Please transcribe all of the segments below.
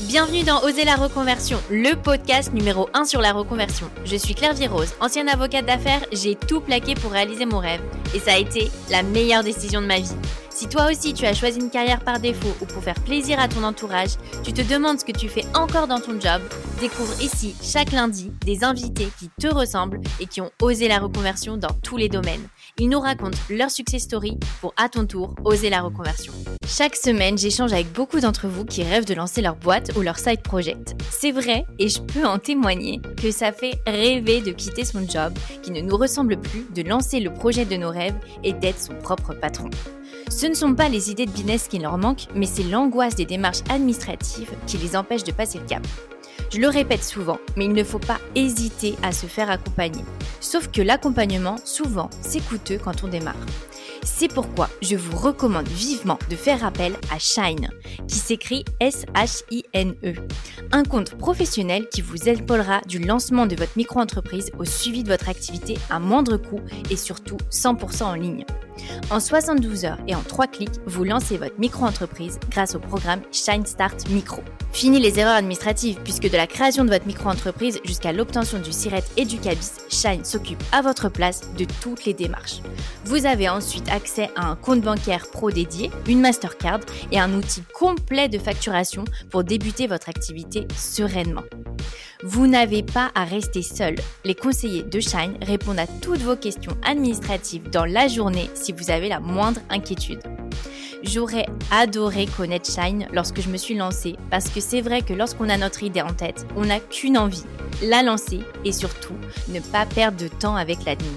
Bienvenue dans Oser la reconversion, le podcast numéro 1 sur la reconversion. Je suis Claire Virose, ancienne avocate d'affaires, j'ai tout plaqué pour réaliser mon rêve. Et ça a été la meilleure décision de ma vie. Si toi aussi tu as choisi une carrière par défaut ou pour faire plaisir à ton entourage, tu te demandes ce que tu fais encore dans ton job, découvre ici chaque lundi des invités qui te ressemblent et qui ont osé la reconversion dans tous les domaines. Ils nous racontent leur success story pour à ton tour oser la reconversion. Chaque semaine, j'échange avec beaucoup d'entre vous qui rêvent de lancer leur boîte ou leur side project. C'est vrai et je peux en témoigner que ça fait rêver de quitter son job qui ne nous ressemble plus, de lancer le projet de nos rêves et d'être son propre patron. Ce ne sont pas les idées de business qui leur manquent, mais c'est l'angoisse des démarches administratives qui les empêchent de passer le cap. Je le répète souvent, mais il ne faut pas hésiter à se faire accompagner. Sauf que l'accompagnement, souvent, c'est coûteux quand on démarre. C'est pourquoi je vous recommande vivement de faire appel à Shine, qui s'écrit S-H-I-N-E. Un compte professionnel qui vous épaulera du lancement de votre micro-entreprise au suivi de votre activité à moindre coût et surtout 100% en ligne. En 72 heures et en 3 clics, vous lancez votre micro-entreprise grâce au programme Shine Start Micro. Fini les erreurs administratives puisque de la création de votre micro-entreprise jusqu'à l'obtention du SIRET et du CABIS, Shine s'occupe à votre place de toutes les démarches. Vous avez ensuite accès à un compte bancaire pro dédié, une Mastercard et un outil complet de facturation pour débuter votre activité sereinement. Vous n'avez pas à rester seul. Les conseillers de Shine répondent à toutes vos questions administratives dans la journée si vous avez la moindre inquiétude. J'aurais adoré connaître Shine lorsque je me suis lancée parce que c'est vrai que lorsqu'on a notre idée en tête, on n'a qu'une envie, la lancer et surtout ne pas perdre de temps avec l'admin.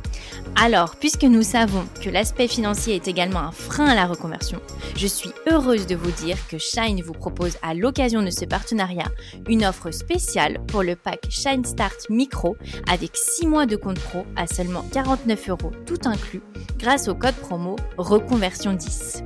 Alors, puisque nous savons que l'aspect financier est également un frein à la reconversion, je suis heureuse de vous dire que Shine vous propose à l'occasion de ce partenariat une offre spéciale pour le pack Shine Start Micro avec 6 mois de compte pro à seulement 49 € tout inclus grâce au code promo Reconversion10.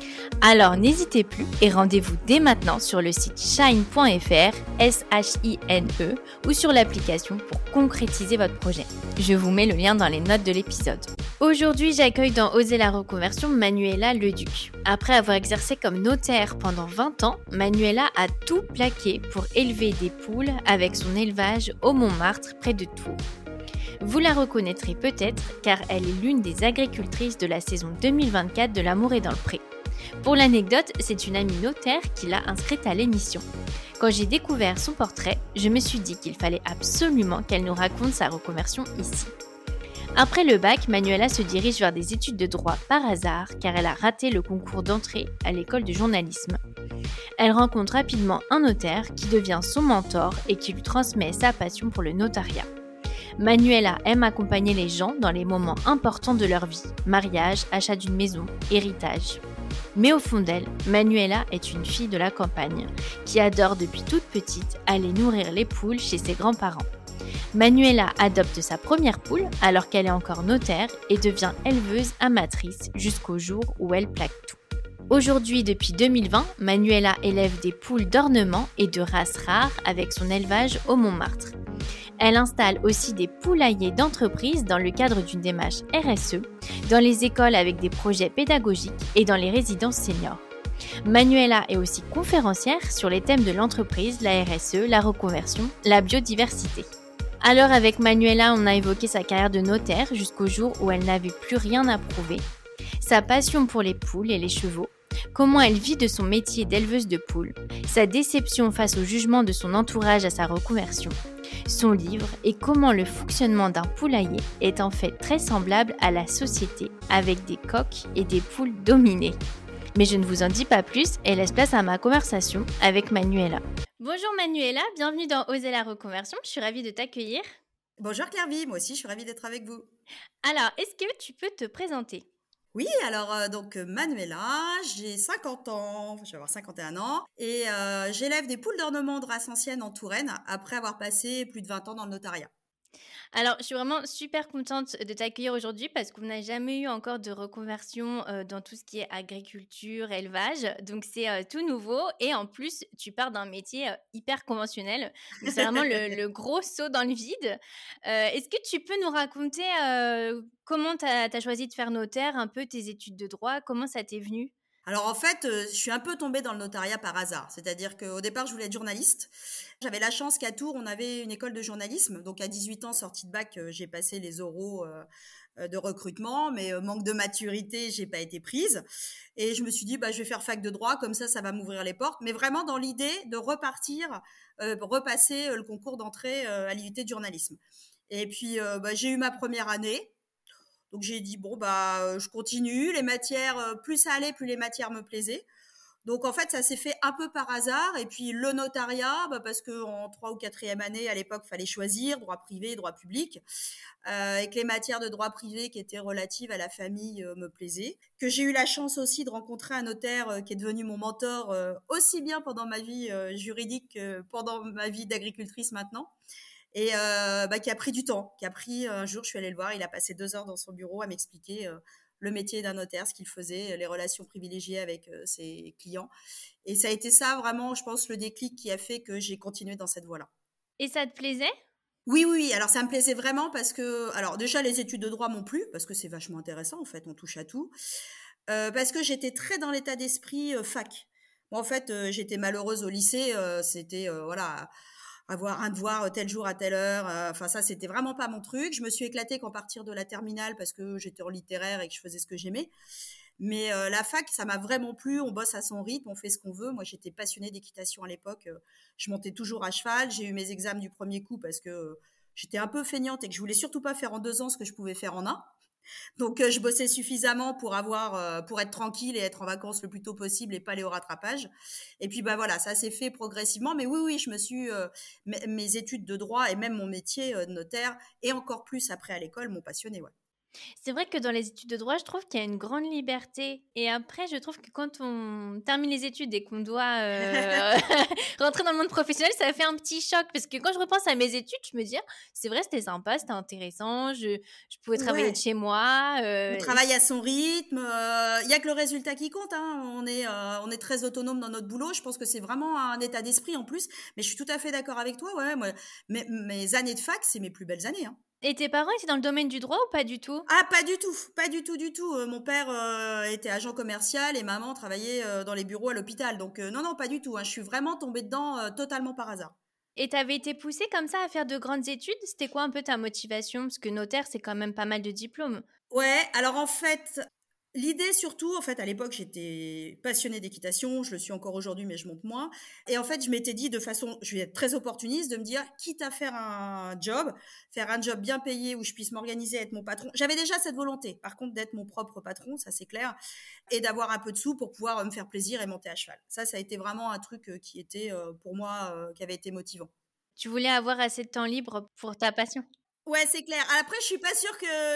Alors n'hésitez plus et rendez-vous dès maintenant sur le site shine.fr, S-H-I-N-E, ou sur l'application pour concrétiser votre projet. Je vous mets le lien dans les notes de l'épisode. Aujourd'hui, j'accueille dans Oser la reconversion Manuela Leduc. Après avoir exercé comme notaire pendant 20 ans, Manuela a tout plaqué pour élever des poules avec son élevage au Montmartre près de Tours. Vous la reconnaîtrez peut-être car elle est l'une des agricultrices de la saison 2024 de L'amour est dans le pré. Pour l'anecdote, c'est une amie notaire qui l'a inscrite à l'émission. Quand j'ai découvert son portrait, je me suis dit qu'il fallait absolument qu'elle nous raconte sa reconversion ici. Après le bac, Manuela se dirige vers des études de droit par hasard car elle a raté le concours d'entrée à l'école de journalisme. Elle rencontre rapidement un notaire qui devient son mentor et qui lui transmet sa passion pour le notariat. Manuela aime accompagner les gens dans les moments importants de leur vie, mariage, achat d'une maison, héritage. Mais au fond d'elle, Manuela est une fille de la campagne qui adore depuis toute petite aller nourrir les poules chez ses grands-parents. Manuela adopte sa première poule alors qu'elle est encore notaire et devient éleveuse amatrice jusqu'au jour où elle plaque tout. Aujourd'hui, depuis 2020, Manuela élève des poules d'ornement et de races rares avec son élevage au Montmartre. Elle installe aussi des poulaillers d'entreprise dans le cadre d'une démarche RSE, dans les écoles avec des projets pédagogiques et dans les résidences seniors. Manuela est aussi conférencière sur les thèmes de l'entreprise, la RSE, la reconversion, la biodiversité. Alors avec Manuela, on a évoqué sa carrière de notaire jusqu'au jour où elle n'avait plus rien à prouver, sa passion pour les poules et les chevaux, comment elle vit de son métier d'éleveuse de poules, sa déception face au jugement de son entourage à sa reconversion, son livre et comment le fonctionnement d'un poulailler est en fait très semblable à la société avec des coqs et des poules dominées. Mais je ne vous en dis pas plus et laisse place à ma conversation avec Manuela. Bonjour Manuela, bienvenue dans Oser la reconversion, je suis ravie de t'accueillir. Bonjour Claire-Vie, moi aussi je suis ravie d'être avec vous. Alors, est-ce que tu peux te présenter ? Oui, alors Manuela, j'ai 50 ans, je vais avoir 51 ans et j'élève des poules d'ornement de race ancienne en Touraine après avoir passé plus de 20 ans dans le notariat. Alors, je suis vraiment super contente de t'accueillir aujourd'hui parce qu'on n'a jamais eu encore de reconversion dans tout ce qui est agriculture, élevage. Donc, c'est tout nouveau. Et en plus, tu pars d'un métier hyper conventionnel. Donc, c'est vraiment le gros saut dans le vide. Est-ce que tu peux nous raconter comment tu as choisi de faire notaire, un peu tes études de droit, comment ça t'est venu ? Alors en fait, je suis un peu tombée dans le notariat par hasard. C'est-à-dire qu'au départ, je voulais être journaliste. J'avais la chance qu'à Tours, on avait une école de journalisme. Donc à 18 ans, sortie de bac, j'ai passé les oraux, de recrutement, mais manque de maturité, j'ai pas été prise et je me suis dit: «Bah, je vais faire fac de droit, comme ça va m'ouvrir les portes», mais vraiment dans l'idée de repartir, repasser, le concours d'entrée, à l'IUT de journalisme et puis, bah, j'ai eu ma première année. Donc j'ai dit bon bah je continue, les matières plus ça allait, plus les matières me plaisaient. Donc en fait ça s'est fait un peu par hasard et puis le notariat bah, parce que en 3e ou 4e année à l'époque fallait choisir droit privé, droit public et que les matières de droit privé qui étaient relatives à la famille me plaisaient. Que j'ai eu la chance aussi de rencontrer un notaire qui est devenu mon mentor aussi bien pendant ma vie juridique que pendant ma vie d'agricultrice maintenant et bah, qui a pris du temps, qui a pris un jour, je suis allée le voir, il a passé 2 heures dans son bureau à m'expliquer le métier d'un notaire, ce qu'il faisait, les relations privilégiées avec ses clients. Et ça a été ça vraiment, je pense, le déclic qui a fait que j'ai continué dans cette voie-là. Et ça te plaisait? Oui, oui, oui. Alors ça me plaisait vraiment parce que, alors déjà les études de droit m'ont plu parce que c'est vachement intéressant en fait, on touche à tout. Parce que j'étais très dans l'état d'esprit fac. Moi en fait, j'étais malheureuse au lycée, c'était voilà, avoir un devoir tel jour à telle heure. Enfin ça, c'était vraiment pas mon truc. Je me suis éclatée qu'en partir de la terminale parce que j'étais en littéraire et que je faisais ce que j'aimais. Mais la fac, ça m'a vraiment plu. On bosse à son rythme, on fait ce qu'on veut. Moi, j'étais passionnée d'équitation à l'époque. Je montais toujours à cheval. J'ai eu mes examens du premier coup parce que j'étais un peu feignante et que je voulais surtout pas faire en 2 ans ce que je pouvais faire en un. Donc, je bossais suffisamment pour pour être tranquille et être en vacances le plus tôt possible et pas aller au rattrapage. Et puis, bah voilà, ça s'est fait progressivement. Mais oui, oui, je me suis, mes études de droit et même mon métier de notaire et encore plus après à l'école m'ont passionnée, ouais. C'est vrai que dans les études de droit, je trouve qu'il y a une grande liberté et après je trouve que quand on termine les études et qu'on doit, rentrer dans le monde professionnel, ça fait un petit choc parce que quand je repense à mes études, je me dis: «Ah, c'est vrai, c'était sympa, c'était intéressant, je pouvais travailler de Ouais. chez moi», On travaille à son rythme, il y a que le résultat qui compte, hein. On est très autonome dans notre boulot. Je pense que c'est vraiment un état d'esprit en plus. Mais je suis tout à fait d'accord avec toi. Ouais, moi, mes années de fac, c'est mes plus belles années, hein. et tes parents étaient dans le domaine du droit ou pas du tout? Ah, pas du tout, pas du tout, du tout. Mon père était agent commercial et maman travaillait dans les bureaux à l'hôpital. Donc non, non, pas du tout, hein. Je suis vraiment tombée dedans totalement par hasard. Et tu avais été poussée comme ça à faire de grandes études? C'était quoi un peu ta motivation? Parce que notaire, c'est quand même pas mal de diplômes. Ouais, alors en fait, l'idée surtout, en fait, à l'époque, j'étais passionnée d'équitation, je le suis encore aujourd'hui, mais je monte moins. Et en fait, je m'étais dit de façon, je vais être très opportuniste, de me dire, quitte à faire un job bien payé où je puisse m'organiser, être mon patron. J'avais déjà cette volonté, par contre, d'être mon propre patron, ça c'est clair, et d'avoir un peu de sous pour pouvoir me faire plaisir et monter à cheval. Ça a été vraiment un truc qui était pour moi, qui avait été motivant. Tu voulais avoir assez de temps libre pour ta passion? Ouais, c'est clair. Après, je suis pas sûre que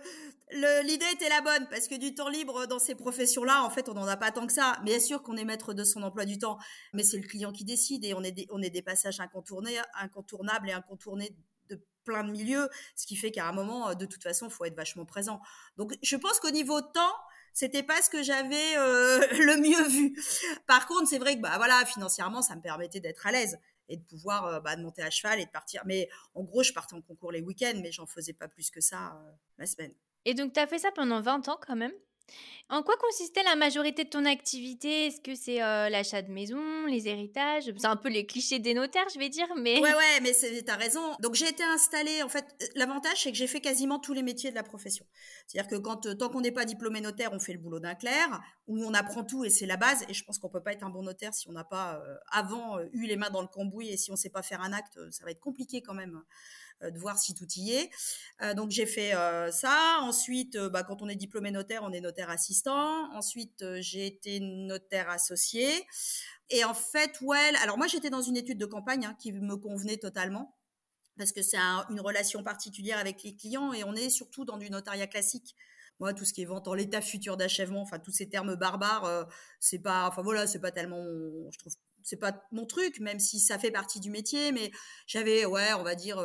l'idée était la bonne parce que du temps libre dans ces professions-là, en fait, on n'en a pas tant que ça. Mais bien sûr qu'on est maître de son emploi du temps, mais c'est le client qui décide et on est des passages incontournables et incontournés de plein de milieux, ce qui fait qu'à un moment, de toute façon, faut être vachement présent. Donc, je pense qu'au niveau temps, c'était pas ce que j'avais le mieux vu. Par contre, c'est vrai que bah voilà, financièrement, ça me permettait d'être à l'aise et de pouvoir bah, de monter à cheval et de partir. Mais en gros, je partais en concours les week-ends, mais j'en faisais pas plus que ça la semaine. Et donc tu as fait ça pendant 20 ans quand même? En quoi consistait la majorité de ton activité? Est-ce que c'est, l'achat de maison, les héritages? C'est un peu les clichés des notaires, je vais dire, mais Ouais, ouais, mais t'as raison. Donc j'ai été installée. En fait, l'avantage c'est que j'ai fait quasiment tous les métiers de la profession. C'est-à-dire que tant qu'on n'est pas diplômé notaire, on fait le boulot d'un clerc, où on apprend tout et c'est la base. Et je pense qu'on peut pas être un bon notaire si on n'a pas avant eu les mains dans le cambouis et si on sait pas faire un acte, ça va être compliqué quand même de voir si tout y est. Donc j'ai fait ça. Ensuite, bah, quand on est diplômé notaire, on est notaire assistant. Ensuite, j'ai été notaire associé. Et en fait, ouais, alors moi j'étais dans une étude de campagne qui me convenait totalement parce que c'est une relation particulière avec les clients et on est surtout dans du notariat classique. Moi, tout ce qui est vente en l'état futur d'achèvement, enfin tous ces termes barbares, c'est pas, enfin voilà, c'est pas tellement, je trouve, c'est pas mon truc, même si ça fait partie du métier. Mais j'avais, ouais, on va dire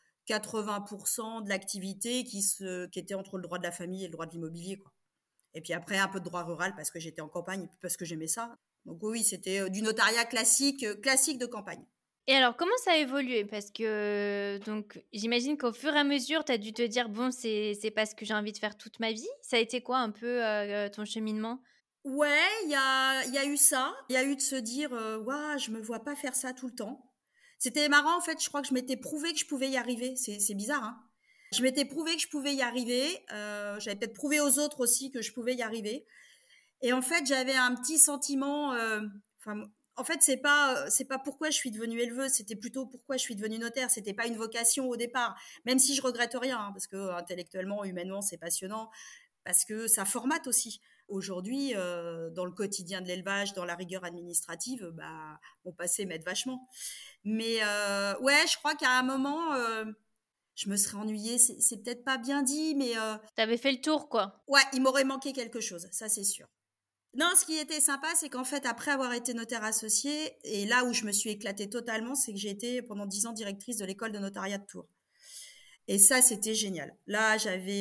80% de l'activité qui était entre le droit de la famille et le droit de l'immobilier, quoi. Et puis après un peu de droit rural parce que j'étais en campagne et puis parce que j'aimais ça. Donc oui, c'était du notariat classique, classique de campagne. et alors comment ça a évolué? Parce que donc j'imagine qu'au fur et à mesure, tu as dû te dire: «Bon, c'est pas ce que j'ai envie de faire toute ma vie». Ça a été quoi un peu, ton cheminement? Ouais, il y a eu ça. Il y a eu de se dire, «Waouh, je me vois pas faire ça tout le temps». C'était marrant, en fait, je crois que je m'étais prouvé que je pouvais y arriver. C'est bizarre, hein? Je m'étais prouvé que je pouvais y arriver, j'avais peut-être prouvé aux autres aussi que je pouvais y arriver et en fait, j'avais un petit sentiment, enfin, en fait, c'est pas pourquoi je suis devenue éleveuse, c'était plutôt pourquoi je suis devenue notaire. C'était pas une vocation au départ, même si je regrette rien, hein, parce que intellectuellement, humainement, c'est passionnant. Parce que ça formate aussi. Aujourd'hui, dans le quotidien de l'élevage, dans la rigueur administrative, bah, mon passé m'aide vachement. Mais ouais, je crois qu'à un moment, je me serais ennuyée. C'est peut-être pas bien dit, mais T'avais fait le tour, quoi. ouais, il m'aurait manqué quelque chose, ça c'est sûr. Non, ce qui était sympa, c'est qu'en fait, après avoir été notaire associé, et là où je me suis éclatée totalement, c'est que j'ai été pendant 10 ans directrice de l'école de notariat de Tours. Et ça, c'était génial. Là,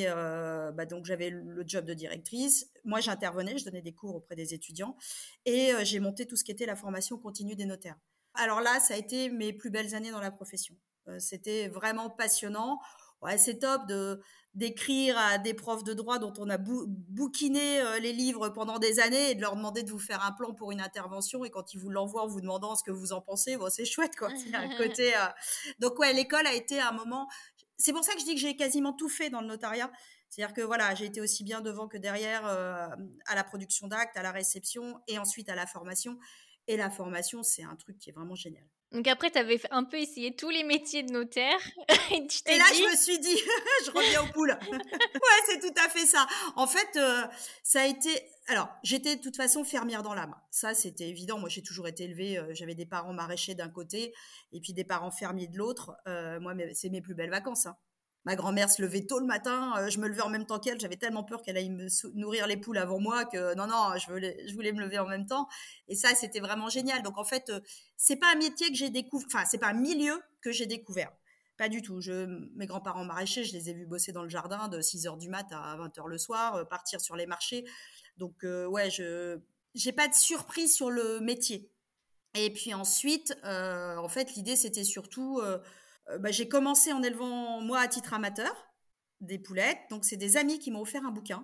donc j'avais le job de directrice. Moi, j'intervenais, je donnais des cours auprès des étudiants et j'ai monté tout ce qui était la formation continue des notaires. Alors là, ça a été mes plus belles années dans la profession. C'était vraiment passionnant. Ouais, c'est top de d'écrire à des profs de droit dont on a bouquiné les livres pendant des années et de leur demander de vous faire un plan pour une intervention et quand ils vous l'envoient en vous demandant ce que vous en pensez, bon, c'est chouette quoi. C'est un côté. Donc ouais, l'école a été un moment. C'est pour ça que je dis que j'ai quasiment tout fait dans le notariat. C'est-à-dire que voilà, j'ai été aussi bien devant que derrière à la production d'actes, à la réception et ensuite à la formation. Et la formation, c'est un truc qui est vraiment génial. Donc après, t'avais un peu essayé tous les métiers de notaire et tu Et t'es là, dit, je me suis dit, je reviens aux poules. Ouais, c'est tout à fait ça. En fait, ça a été. Alors, j'étais de toute façon fermière dans l'âme. Ça, c'était évident. Moi, j'ai toujours été élevée. J'avais des parents maraîchers d'un côté et puis des parents fermiers de l'autre. Moi, c'est mes plus belles vacances, hein. Ma grand-mère se levait tôt le matin. Je me levais en même temps qu'elle. J'avais tellement peur qu'elle aille nourrir les poules avant moi que non, non, je voulais me lever en même temps. Et ça, c'était vraiment génial. Donc, en fait, c'est pas un métier que j'ai découvert. Enfin, c'est pas un milieu que j'ai découvert. Pas du tout. Mes grands-parents maraîchers, je les ai vus bosser dans le jardin de 6 heures du mat à 20 heures le soir, partir sur les marchés. Donc, ouais, j'ai pas de surprise sur le métier. Et puis ensuite, en fait, l'idée, c'était surtout, bah, j'ai commencé en élevant, moi, à titre amateur, des poulettes. Donc, c'est des amis qui m'ont offert un bouquin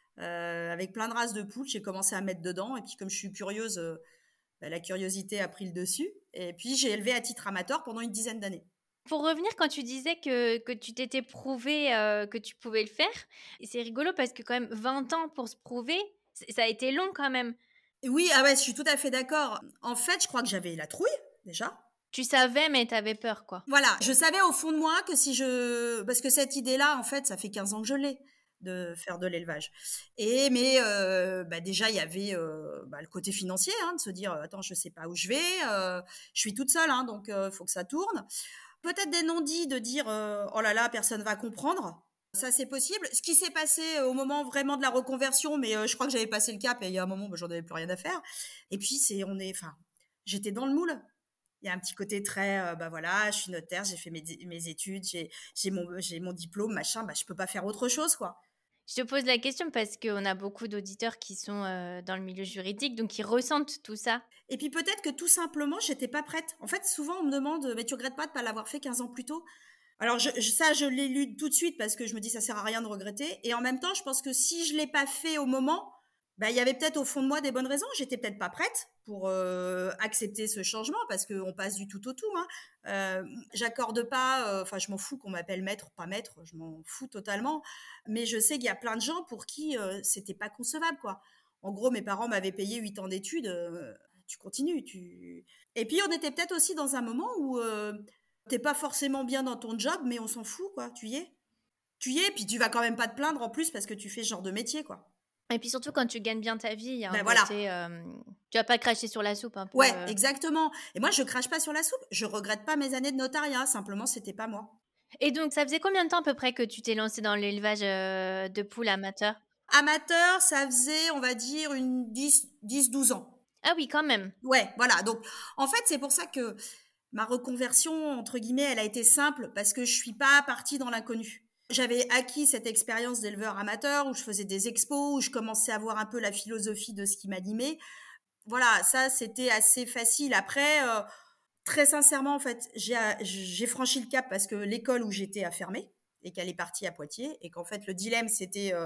avec plein de races de poules. J'ai commencé à mettre dedans. Et puis, comme je suis curieuse, bah, la curiosité a pris le dessus. Et puis, j'ai élevé à titre amateur pendant une dizaine d'années. pour revenir quand tu disais que tu t'étais prouvé que tu pouvais le faire, et c'est rigolo parce que quand même 20 ans pour se prouver, ça a été long quand même. Oui, ah ouais, je suis tout à fait d'accord. En fait, je crois que j'avais la trouille, déjà. Tu savais, mais t'avais peur, quoi. Voilà, je savais au fond de moi que si je... Parce que cette idée-là, en fait, ça fait 15 ans que je l'ai, de faire de l'élevage. Mais bah, déjà, il y avait bah, le côté financier, hein, de se dire, attends, je sais pas où je vais, je suis toute seule, hein, donc il faut que ça tourne. Peut-être des non-dits de dire, oh là là, personne va comprendre. Ça, c'est possible. Ce qui s'est passé au moment vraiment de la reconversion, mais je crois que j'avais passé le cap et il y a un moment, bah, j'en avais plus rien à faire. Et puis, enfin, j'étais dans le moule. Il y a un petit côté très, bah voilà, je suis notaire, j'ai fait mes études, j'ai mon diplôme, machin, bah je peux pas faire autre chose, quoi. Je te pose la question parce qu'on a beaucoup d'auditeurs qui sont dans le milieu juridique, donc qui ressentent tout ça. Et puis peut-être que tout simplement, j'étais pas prête. En fait, souvent on me demande, mais tu regrettes pas de pas l'avoir fait 15 ans plus tôt? Alors ça, je l'ai lu tout de suite parce que je me dis ça sert à rien de regretter. Et en même temps, je pense que si je l'ai pas fait au moment, bah il y avait peut-être au fond de moi des bonnes raisons. J'étais peut-être pas prête pour accepter ce changement parce qu'on passe du tout au tout, hein. J'accorde pas, enfin je m'en fous qu'on m'appelle maître, pas maître, je m'en fous totalement. Mais je sais qu'il y a plein de gens pour qui c'était pas concevable, quoi. En gros, mes parents m'avaient payé 8 ans d'études. Tu continues, tu. Et puis on était peut-être aussi dans un moment où t'es pas forcément bien dans ton job, mais on s'en fout, quoi. Tu y es. Tu y es, puis tu vas quand même pas te plaindre en plus parce que tu fais ce genre de métier, quoi. Et puis surtout quand tu gagnes bien ta vie, il y a un Ben voilà. côté, tu vas pas cracher sur la soupe un peu. Ouais, exactement. Et moi, je crache pas sur la soupe. Je regrette pas mes années de notariat. Simplement, c'était pas moi. Et donc, ça faisait combien de temps à peu près que tu t'es lancée dans l'élevage de poules amateurs? Amateur, ça faisait, on va dire, une 10, 12 ans. Ah oui, quand même. Ouais, voilà. Donc, en fait, c'est pour ça que ma reconversion, entre guillemets, elle a été simple parce que je suis pas partie dans l'inconnu. J'avais acquis cette expérience d'éleveur amateur où je faisais des expos, où je commençais à voir un peu la philosophie de ce qui m'animait. Voilà, ça, c'était assez facile. Après, très sincèrement, en fait, j'ai franchi le cap parce que l'école où j'étais a fermé et qu'elle est partie à Poitiers et qu'en fait, le dilemme, c'était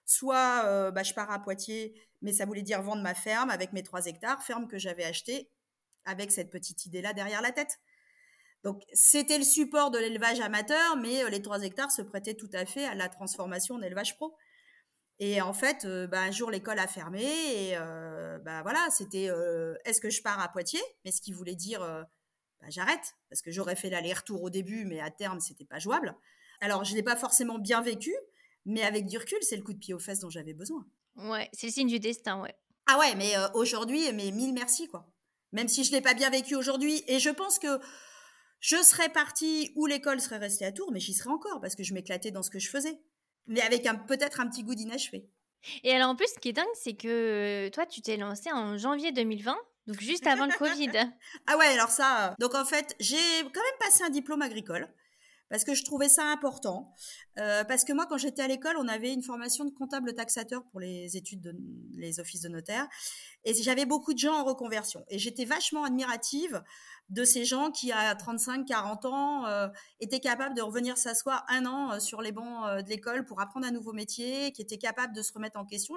soit je pars à Poitiers, mais ça voulait dire vendre ma ferme avec mes 3 hectares, ferme que j'avais achetée avec cette petite idée-là derrière la tête. Donc, c'était le support de l'élevage amateur, mais les 3 hectares se prêtaient tout à fait à la transformation en élevage pro. Et en fait, un jour, l'école a fermé et voilà, c'était est-ce que je pars à Poitiers? Mais ce qui voulait dire j'arrête, parce que j'aurais fait l'aller-retour au début, mais à terme, c'était pas jouable. Alors, je l'ai pas forcément bien vécu, mais avec du recul, c'est le coup de pied aux fesses dont j'avais besoin. Ouais, c'est le signe du destin, ouais. Ah ouais, mais aujourd'hui, mais mille merci, quoi. Même si je l'ai pas bien vécu aujourd'hui, et je pense que je serais partie ou l'école serait restée à Tours, mais j'y serais encore parce que je m'éclatais dans ce que je faisais. Mais avec peut-être un petit goût d'inachevé. Et alors en plus, ce qui est dingue, c'est que toi, tu t'es lancée en janvier 2020, donc juste avant le Covid. Ah ouais, alors ça. Donc en fait, j'ai quand même passé un diplôme agricole parce que je trouvais ça important. Parce que moi, quand j'étais à l'école, on avait une formation de comptable taxateur pour les études les offices de notaire. Et j'avais beaucoup de gens en reconversion. Et j'étais vachement admirative de ces gens qui, à 35, 40 ans, étaient capables de revenir s'asseoir un an sur les bancs de l'école pour apprendre un nouveau métier, qui étaient capables de se remettre en question.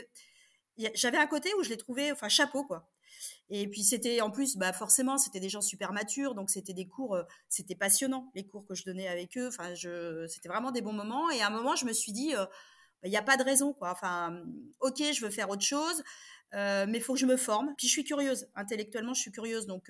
J'avais un côté où je les trouvais, enfin, chapeau, quoi. Et puis c'était en plus, forcément, c'était des gens super matures, donc c'était des cours, c'était passionnant, les cours que je donnais avec eux. Enfin, c'était vraiment des bons moments. Et à un moment, je me suis dit, il n'y a pas de raison, quoi. Enfin, ok, je veux faire autre chose, mais il faut que je me forme. Puis je suis curieuse, intellectuellement, je suis curieuse. Donc,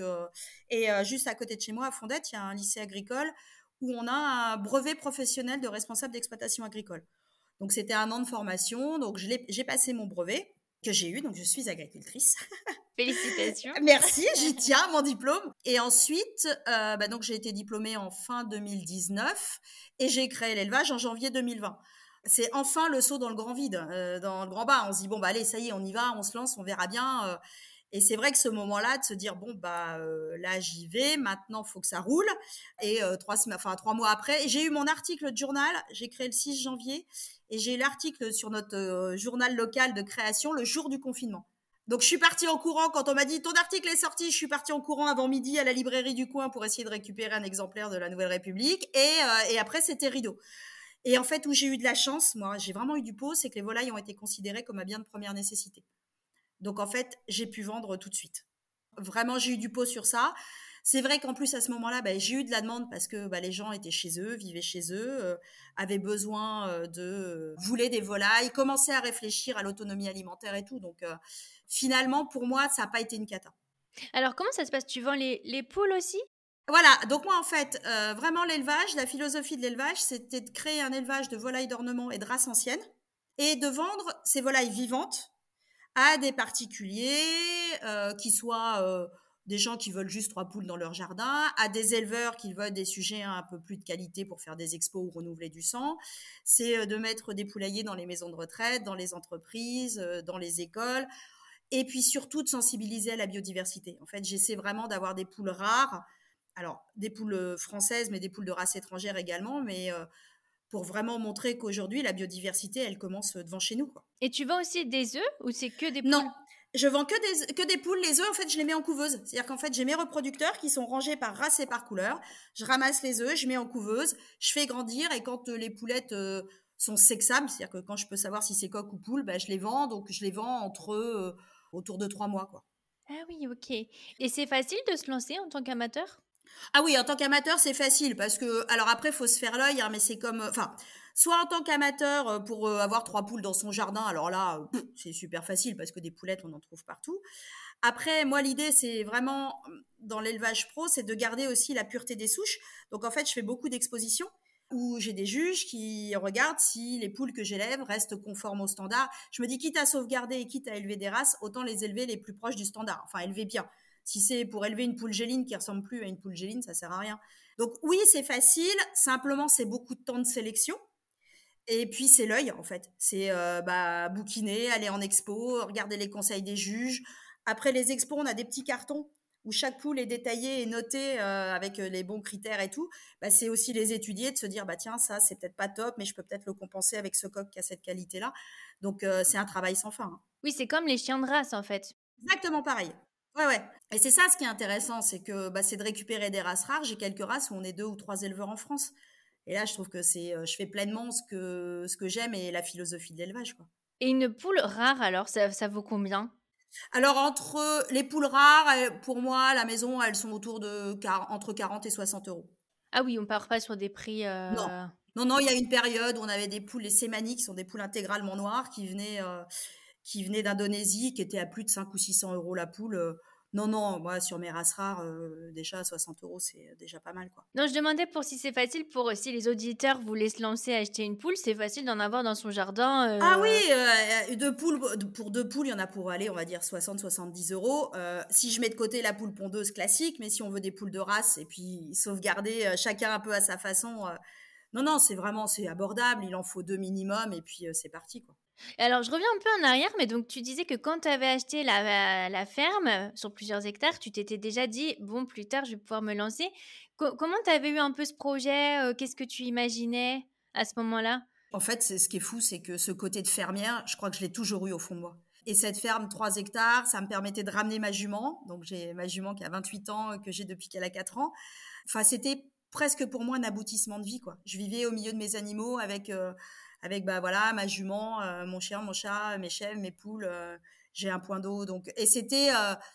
juste à côté de chez moi, à Fondette, il y a un lycée agricole où on a un brevet professionnel de responsable d'exploitation agricole. Donc c'était un an de formation. Donc j'ai passé mon brevet que j'ai eu. Donc je suis agricultrice. Félicitations. Merci, j'y tiens, mon diplôme. Et ensuite, donc j'ai été diplômée en fin 2019 et j'ai créé l'élevage en janvier 2020. C'est enfin le saut dans le grand vide, dans le grand bas. On se dit, bon, allez, ça y est, on y va, on se lance, on verra bien. Et c'est vrai que ce moment-là, de se dire, bon, là, j'y vais, maintenant, il faut que ça roule. Et 3 mois après, j'ai eu mon article de journal, j'ai créé le 6 janvier, et j'ai eu l'article sur notre journal local de création le jour du confinement. Donc, je suis partie en courant quand on m'a dit ton article est sorti. Je suis partie en courant avant midi à la librairie du coin pour essayer de récupérer un exemplaire de la Nouvelle République. Et après, c'était rideau. Et en fait, où j'ai eu de la chance, moi, j'ai vraiment eu du pot, c'est que les volailles ont été considérées comme un bien de première nécessité. Donc, en fait, j'ai pu vendre tout de suite. Vraiment, j'ai eu du pot sur ça. C'est vrai qu'en plus, à ce moment-là, j'ai eu de la demande parce que les gens étaient chez eux, vivaient chez eux, avaient besoin voulaient des volailles, commençaient à réfléchir à l'autonomie alimentaire et tout. Donc, finalement, pour moi, ça n'a pas été une cata. Alors comment ça se passe? Tu vends les poules aussi? Voilà, donc moi, en fait, vraiment l'élevage, la philosophie de l'élevage, c'était de créer un élevage de volailles d'ornement et de races anciennes et de vendre ces volailles vivantes à des particuliers, qui soient des gens qui veulent juste 3 poules dans leur jardin, à des éleveurs qui veulent des sujets un peu plus de qualité pour faire des expos ou renouveler du sang. C'est de mettre des poulaillers dans les maisons de retraite, dans les entreprises, dans les écoles. Et puis surtout de sensibiliser à la biodiversité. En fait, j'essaie vraiment d'avoir des poules rares. Alors, des poules françaises, mais des poules de race étrangère également. Mais pour vraiment montrer qu'aujourd'hui, la biodiversité, elle commence devant chez nous, quoi. Et tu vends aussi des œufs ou c'est que des Non, poules? je vends que des poules. Les œufs, en fait, je les mets en couveuse. C'est-à-dire qu'en fait, j'ai mes reproducteurs qui sont rangés par race et par couleur. Je ramasse les œufs, je mets en couveuse, je fais grandir. Et quand les poulettes sont sexables, c'est-à-dire que quand je peux savoir si c'est coq ou poule, je les vends. Donc, je les vends autour de 3 mois, quoi. Ah oui, ok. Et c'est facile de se lancer en tant qu'amateur? Ah oui, en tant qu'amateur, c'est facile parce que, alors après, il faut se faire l'œil, hein, mais c'est comme, enfin, soit en tant qu'amateur pour avoir 3 poules dans son jardin, alors là, c'est super facile parce que des poulettes, on en trouve partout. Après, moi, l'idée, c'est vraiment, dans l'élevage pro, c'est de garder aussi la pureté des souches. Donc, en fait, je fais beaucoup d'expositions où j'ai des juges qui regardent si les poules que j'élève restent conformes aux standards. Je me dis, quitte à sauvegarder et quitte à élever des races, autant les élever les plus proches du standard. Enfin, élever bien. Si c'est pour élever une poule géline qui ressemble plus à une poule géline, ça sert à rien. Donc oui, c'est facile. Simplement, c'est beaucoup de temps de sélection. Et puis c'est l'œil en fait. C'est bouquiner, aller en expo, regarder les conseils des juges. Après les expos, on a des petits cartons où chaque poule est détaillée et notée avec les bons critères et tout. C'est aussi les étudier, de se dire tiens, ça c'est peut-être pas top, mais je peux peut-être le compenser avec ce coq qui a cette qualité-là. Donc c'est un travail sans fin, hein. Oui, c'est comme les chiens de race en fait. Exactement pareil. Ouais, ouais. Et c'est ça ce qui est intéressant, c'est que c'est de récupérer des races rares. J'ai quelques races où on est 2 ou 3 éleveurs en France. Et là, je trouve que je fais pleinement ce que j'aime et la philosophie de l'élevage, quoi. Et une poule rare alors, ça vaut combien? Alors entre les poules rares, pour moi, à la maison, elles sont autour de entre 40 et 60 euros. Ah oui, on part pas sur des prix, Non. Non, non, il y a une période où on avait des poules, les Cémani, qui sont des poules intégralement noires, qui venaient d'Indonésie, qui étaient à plus de 500 ou 600 euros la poule. Non, non, moi, sur mes races rares, déjà 60 euros, c'est déjà pas mal, quoi. Non, je demandais pour si c'est facile pour, si les auditeurs voulaient se lancer à acheter une poule, c'est facile d'en avoir dans son jardin, Ah oui, 2 poules, pour 2 poules, il y en a pour aller, on va dire 60-70 euros. Si je mets de côté la poule pondeuse classique, mais si on veut des poules de race et puis sauvegarder, chacun un peu à sa façon, non, non, c'est abordable, il en faut 2 minimum et puis, c'est parti, quoi. et alors je reviens un peu en arrière, mais donc tu disais que quand tu avais acheté la ferme, sur plusieurs hectares, tu t'étais déjà dit: «Bon, plus tard, je vais pouvoir me lancer». Comment tu avais eu un peu ce projet? Qu'est-ce que tu imaginais à ce moment-là? En fait, c'est ce qui est fou, c'est que ce côté de fermière, je crois que je l'ai toujours eu au fond de moi. Et cette ferme, 3 hectares, ça me permettait de ramener ma jument. Donc, j'ai ma jument qui a 28 ans, que j'ai depuis qu'elle a 4 ans. Enfin, c'était presque pour moi un aboutissement de vie, quoi. Je vivais au milieu de mes animaux avec bah voilà, ma jument, mon chien, mon chat, mes chèvres, mes poules. J'ai un point d'eau. Donc, et c'était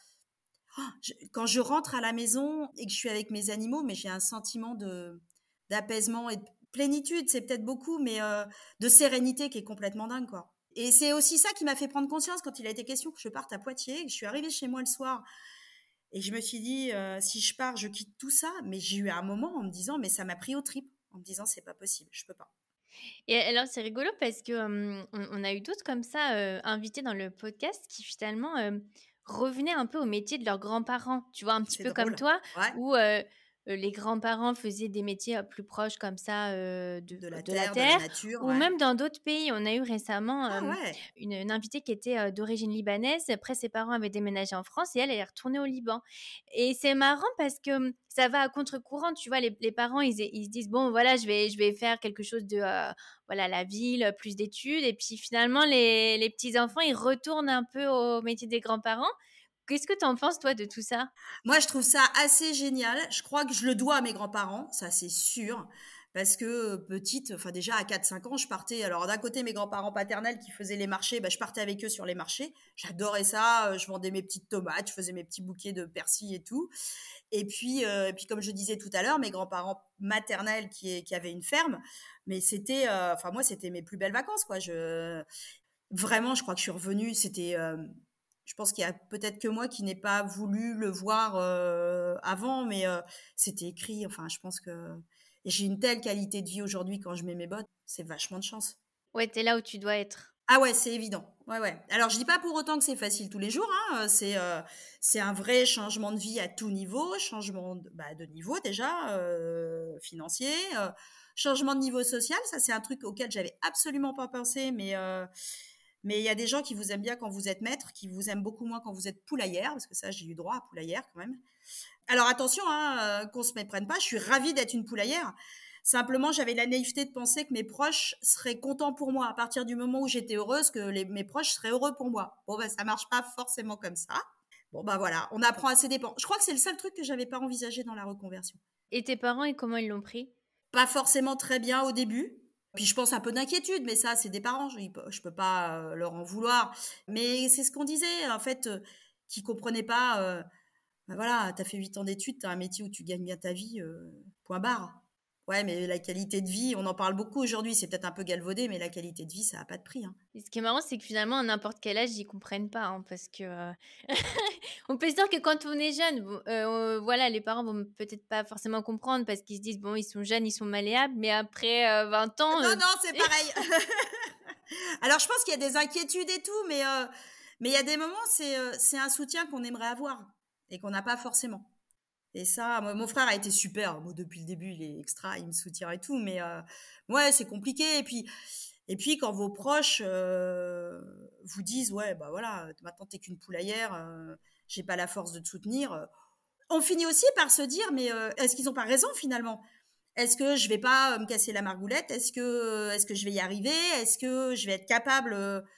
quand je rentre à la maison et que je suis avec mes animaux, mais j'ai un sentiment de d'apaisement et de plénitude, c'est peut-être beaucoup, mais de sérénité qui est complètement dingue, quoi. Et c'est aussi ça qui m'a fait prendre conscience quand il a été question que je parte à Poitiers, que je suis arrivée chez moi le soir et je me suis dit si je pars, je quitte tout ça. Mais j'ai eu un moment en me disant, mais ça m'a pris aux tripes, en me disant c'est pas possible, je peux pas. Et alors c'est rigolo parce que, on a eu d'autres comme ça, invités dans le podcast qui finalement, revenaient un peu au métier de leurs grands-parents. Tu vois? Un petit C'est peu comme drôle. toi Ouais, où, les grands-parents faisaient des métiers, plus proches comme ça, de la de la terre, de la terre nature, ou ouais. même dans d'autres pays. On a eu récemment, Ah ouais. une invitée qui était, d'origine libanaise. Après ses parents avaient déménagé en France et elle, elle est retournée au Liban et c'est marrant parce que, ça va à contre-courant. Tu vois? Les parents, ils se disent: «Bon voilà, je vais faire quelque chose de, voilà, la ville, plus d'études et puis finalement les petits-enfants, ils retournent un peu au métier des grands-parents. Qu'est-ce que tu en penses toi de tout ça? Moi, je trouve ça assez génial. Je crois que je le dois à mes grands-parents, ça c'est sûr. Parce que petite, enfin déjà à 4-5 ans, je partais. Alors d'un côté, mes grands-parents paternels qui faisaient les marchés, bah, je partais avec eux sur les marchés. J'adorais ça. Je vendais mes petites tomates, je faisais mes petits bouquets de persil et tout. Et puis comme je disais tout à l'heure, mes grands-parents maternels qui avaient une ferme, mais c'était, enfin moi, c'était mes plus belles vacances, quoi. Vraiment, je crois que je suis revenue. Je pense qu'il y a peut-être que moi qui n'ai pas voulu le voir avant, mais c'était écrit. Enfin, je pense que et j'ai une telle qualité de vie aujourd'hui quand je mets mes bottes, c'est vachement de chance. Ouais, tu es là où tu dois être. Ah ouais, c'est évident. Ouais, ouais. Alors, je dis pas pour autant que c'est facile tous les jours, hein. C'est un vrai changement de vie à tout niveau, changement de niveau déjà, financier, changement de niveau social. Ça, c'est un truc auquel j'avais absolument pas pensé, mais il y a des gens qui vous aiment bien quand vous êtes maître, qui vous aiment beaucoup moins quand vous êtes poulaillère, parce que ça, j'ai eu droit à poulaillère quand même. Alors attention, hein, qu'on se méprenne pas, je suis ravie d'être une poulaillère. Simplement, j'avais la naïveté de penser que mes proches seraient contents pour moi. À partir du moment où j'étais heureuse, que mes proches seraient heureux pour moi. Bon, ben, ça marche pas forcément comme ça. Bon, bah voilà, on apprend à ses dépens. Je crois que c'est le seul truc que j'avais pas envisagé dans la reconversion. Et tes parents et comment ils l'ont pris? Pas forcément très bien au début. Puis je pense un peu d'inquiétude, mais ça, c'est des parents, je peux pas leur en vouloir. Mais c'est ce qu'on disait, en fait, qui comprenaient pas. Bah voilà, t'as fait 8 ans d'études, t'as un métier où tu gagnes bien ta vie, point barre. Ouais, mais la qualité de vie, on en parle beaucoup aujourd'hui, c'est peut-être un peu galvaudé, mais la qualité de vie, ça a pas de prix, hein. Et ce qui est marrant, c'est que finalement, à n'importe quel âge, ils comprennent pas, hein, parce que, on peut se dire que quand on est jeune, bon, voilà, les parents vont peut-être pas forcément comprendre parce qu'ils se disent: «Bon, ils sont jeunes, ils sont malléables», mais après, 20 ans, Non, non, c'est pareil. Alors je pense qu'il y a des inquiétudes et tout, mais il y a des moments, c'est un soutien qu'on aimerait avoir et qu'on n'a pas forcément. Et ça, mon frère a été super. Bon, depuis le début, il est extra, il me soutient et tout, mais ouais, c'est compliqué. Et puis quand vos proches vous disent, ouais, bah voilà, maintenant t'es qu'une poulaillère, j'ai pas la force de te soutenir. On finit aussi par se dire, mais est-ce qu'ils ont pas raison finalement? Est-ce que je vais pas me casser la margoulette? Est-ce que je vais y arriver? Est-ce que je vais être capable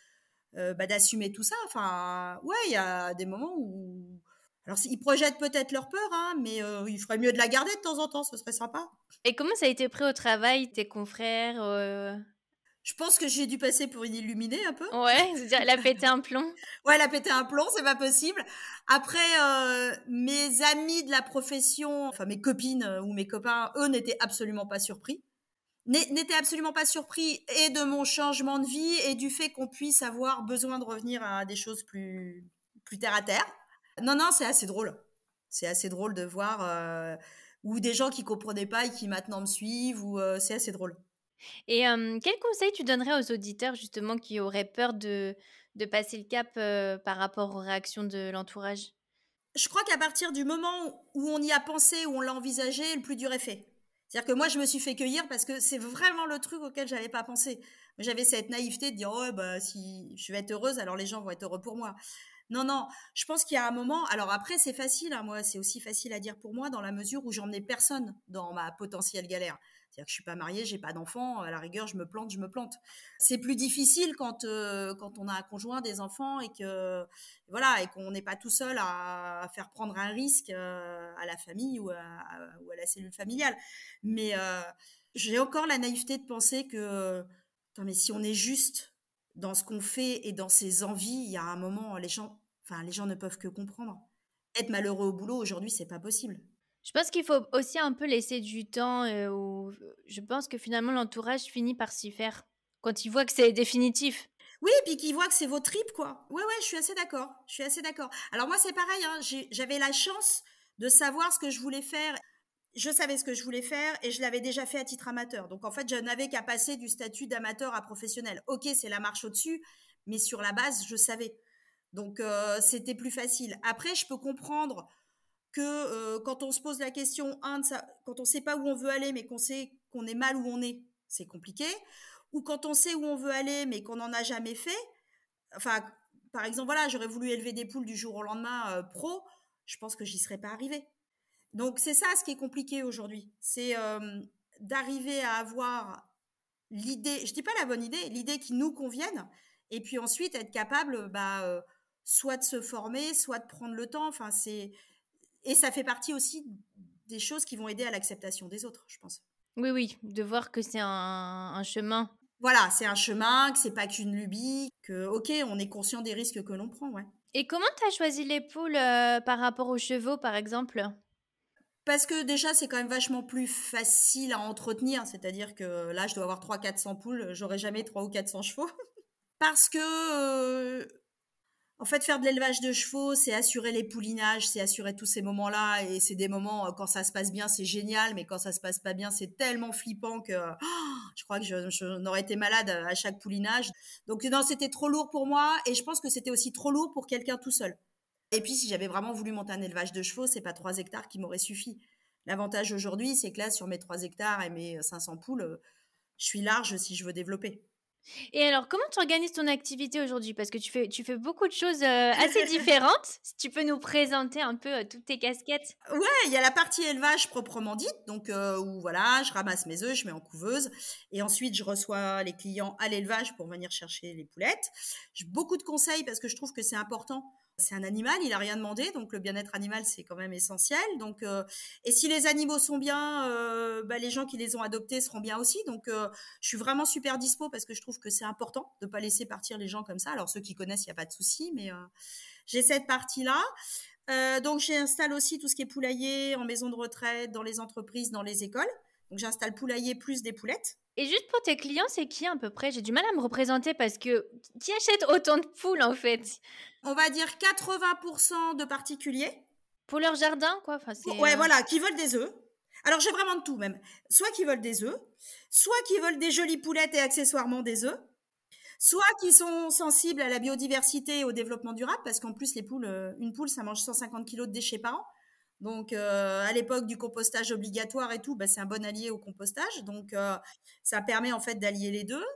d'assumer tout ça? Enfin, ouais, il y a des moments où alors ils projettent peut-être leur peur, hein, mais il ferait mieux de la garder de temps en temps, ce serait sympa. et comment ça a été pris au travail, tes confrères, Je pense que j'ai dû passer pour une illuminée un peu. Ouais, c'est-à-dire elle a pété un plomb? Ouais, elle a pété un plomb, c'est pas possible. Après, mes amis de la profession, enfin mes copines, ou mes copains, eux n'étaient absolument pas surpris. N'étaient absolument pas surpris et de mon changement de vie et du fait qu'on puisse avoir besoin de revenir à des choses plus terre à terre. Non, non, c'est assez drôle. C'est assez drôle de voir, ou des gens qui comprenaient pas et qui maintenant me suivent ou, c'est assez drôle. Et quel conseil tu donnerais aux auditeurs justement qui auraient peur de passer le cap, par rapport aux réactions de l'entourage? Je crois qu'à partir du moment où on y a pensé, où on l'a envisagé, le plus dur est fait. C'est-à-dire que moi, je me suis fait cueillir parce que c'est vraiment le truc auquel j'avais pas pensé. J'avais cette naïveté de dire, oh, bah, si je vais être heureuse, alors les gens vont être heureux pour moi. Non, non, je pense qu'il y a un moment. Alors après, c'est facile, hein, moi, c'est aussi facile à dire pour moi dans la mesure où j'emmenais personne dans ma potentielle galère. C'est-à-dire que je suis pas mariée, j'ai pas d'enfant. À la rigueur, je me plante, je me plante. C'est plus difficile quand on a un conjoint, des enfants et que voilà et qu'on n'est pas tout seul à faire prendre un risque à la famille ou à la cellule familiale. Mais j'ai encore la naïveté de penser que attends, mais si on est juste dans ce qu'on fait et dans ses envies, il y a un moment, les gens ne peuvent que comprendre. Être malheureux au boulot aujourd'hui, c'est pas possible. Je pense qu'il faut aussi un peu laisser du temps, où je pense que finalement l'entourage finit par s'y faire, quand il voit que c'est définitif. Oui, et puis qu'ils voient que c'est vos tripes, quoi. Ouais, ouais, je suis assez d'accord. Je suis assez d'accord. Alors moi, c'est pareil, hein, j'avais la chance de savoir ce que je voulais faire. Je savais ce que je voulais faire et je l'avais déjà fait à titre amateur. Donc en fait, je n'avais qu'à passer du statut d'amateur à professionnel. Ok, c'est la marche au-dessus, mais sur la base, je savais. Donc c'était plus facile. Après, je peux comprendre que quand on se pose la question, quand on ne sait pas où on veut aller, mais qu'on sait qu'on est mal où on est, c'est compliqué. Ou quand on sait où on veut aller, mais qu'on n'en a jamais fait. Enfin, par exemple, voilà, j'aurais voulu élever des poules du jour au lendemain pro. Je pense que j'y serais pas arrivée. Donc c'est ça ce qui est compliqué aujourd'hui, c'est d'arriver à avoir l'idée, je dis pas la bonne idée, l'idée qui nous convienne, et puis ensuite être capable, soit de se former, soit de prendre le temps. Enfin, et ça fait partie aussi des choses qui vont aider à l'acceptation des autres, je pense. Oui, oui, de voir que c'est un chemin. Voilà, c'est un chemin, que c'est pas qu'une lubie, que ok, on est conscient des risques que l'on prend, ouais. Et comment tu as choisi les poules, par rapport aux chevaux, par exemple? Parce que déjà, c'est quand même vachement plus facile à entretenir. C'est-à-dire que là, je dois avoir 300-400 poules. J'aurai jamais 300 ou 400 chevaux. Parce que, en fait, faire de l'élevage de chevaux, c'est assurer les poulinages, c'est assurer tous ces moments-là. Et c'est des moments, quand ça se passe bien, c'est génial. Mais quand ça se passe pas bien, c'est tellement flippant que je crois que je n'aurais été malade à chaque poulinage. Donc, non, c'était trop lourd pour moi. Et je pense que c'était aussi trop lourd pour quelqu'un tout seul. Et puis, si j'avais vraiment voulu monter un élevage de chevaux, c'est pas 3 hectares qui m'auraient suffi. L'avantage aujourd'hui, c'est que là, sur mes 3 hectares et mes 500 poules, je suis large si je veux développer. Et alors, comment tu organises ton activité aujourd'hui? Parce que tu fais beaucoup de choses, assez différentes. Si tu peux nous présenter un peu, toutes tes casquettes? Ouais, il y a la partie élevage proprement dite, donc où voilà, je ramasse mes œufs, je mets en couveuse, et ensuite je reçois les clients à l'élevage pour venir chercher les poulettes. J'ai beaucoup de conseils parce que je trouve que c'est important. C'est un animal, il a rien demandé, donc le bien-être animal c'est quand même essentiel. Donc et si les animaux sont bien, les gens qui les ont adoptés seront bien aussi. Donc je suis vraiment super dispo parce que je trouve que c'est important de pas laisser partir les gens comme ça. Alors ceux qui connaissent, il y a pas de souci, mais j'ai cette partie-là. Donc j'installe aussi tout ce qui est poulailler en maison de retraite, dans les entreprises, dans les écoles. Donc j'installe poulailler plus des poulettes. Et juste pour tes clients, c'est qui à peu près? J'ai du mal à me représenter parce que qui achète autant de poules, en fait? On va dire 80% de particuliers. Pour leur jardin, quoi? Enfin, c'est, Ouais, voilà, qui veulent des œufs. Alors j'ai vraiment de tout même. Soit qui veulent des œufs, soit qui veulent des jolies poulettes et accessoirement des œufs, soit qui sont sensibles à la biodiversité et au développement durable, parce qu'en plus les poules, une poule ça mange 150 kilos de déchets par an. Donc à l'époque du compostage obligatoire et tout, c'est un bon allié au compostage. Donc ça permet en fait d'allier les deux.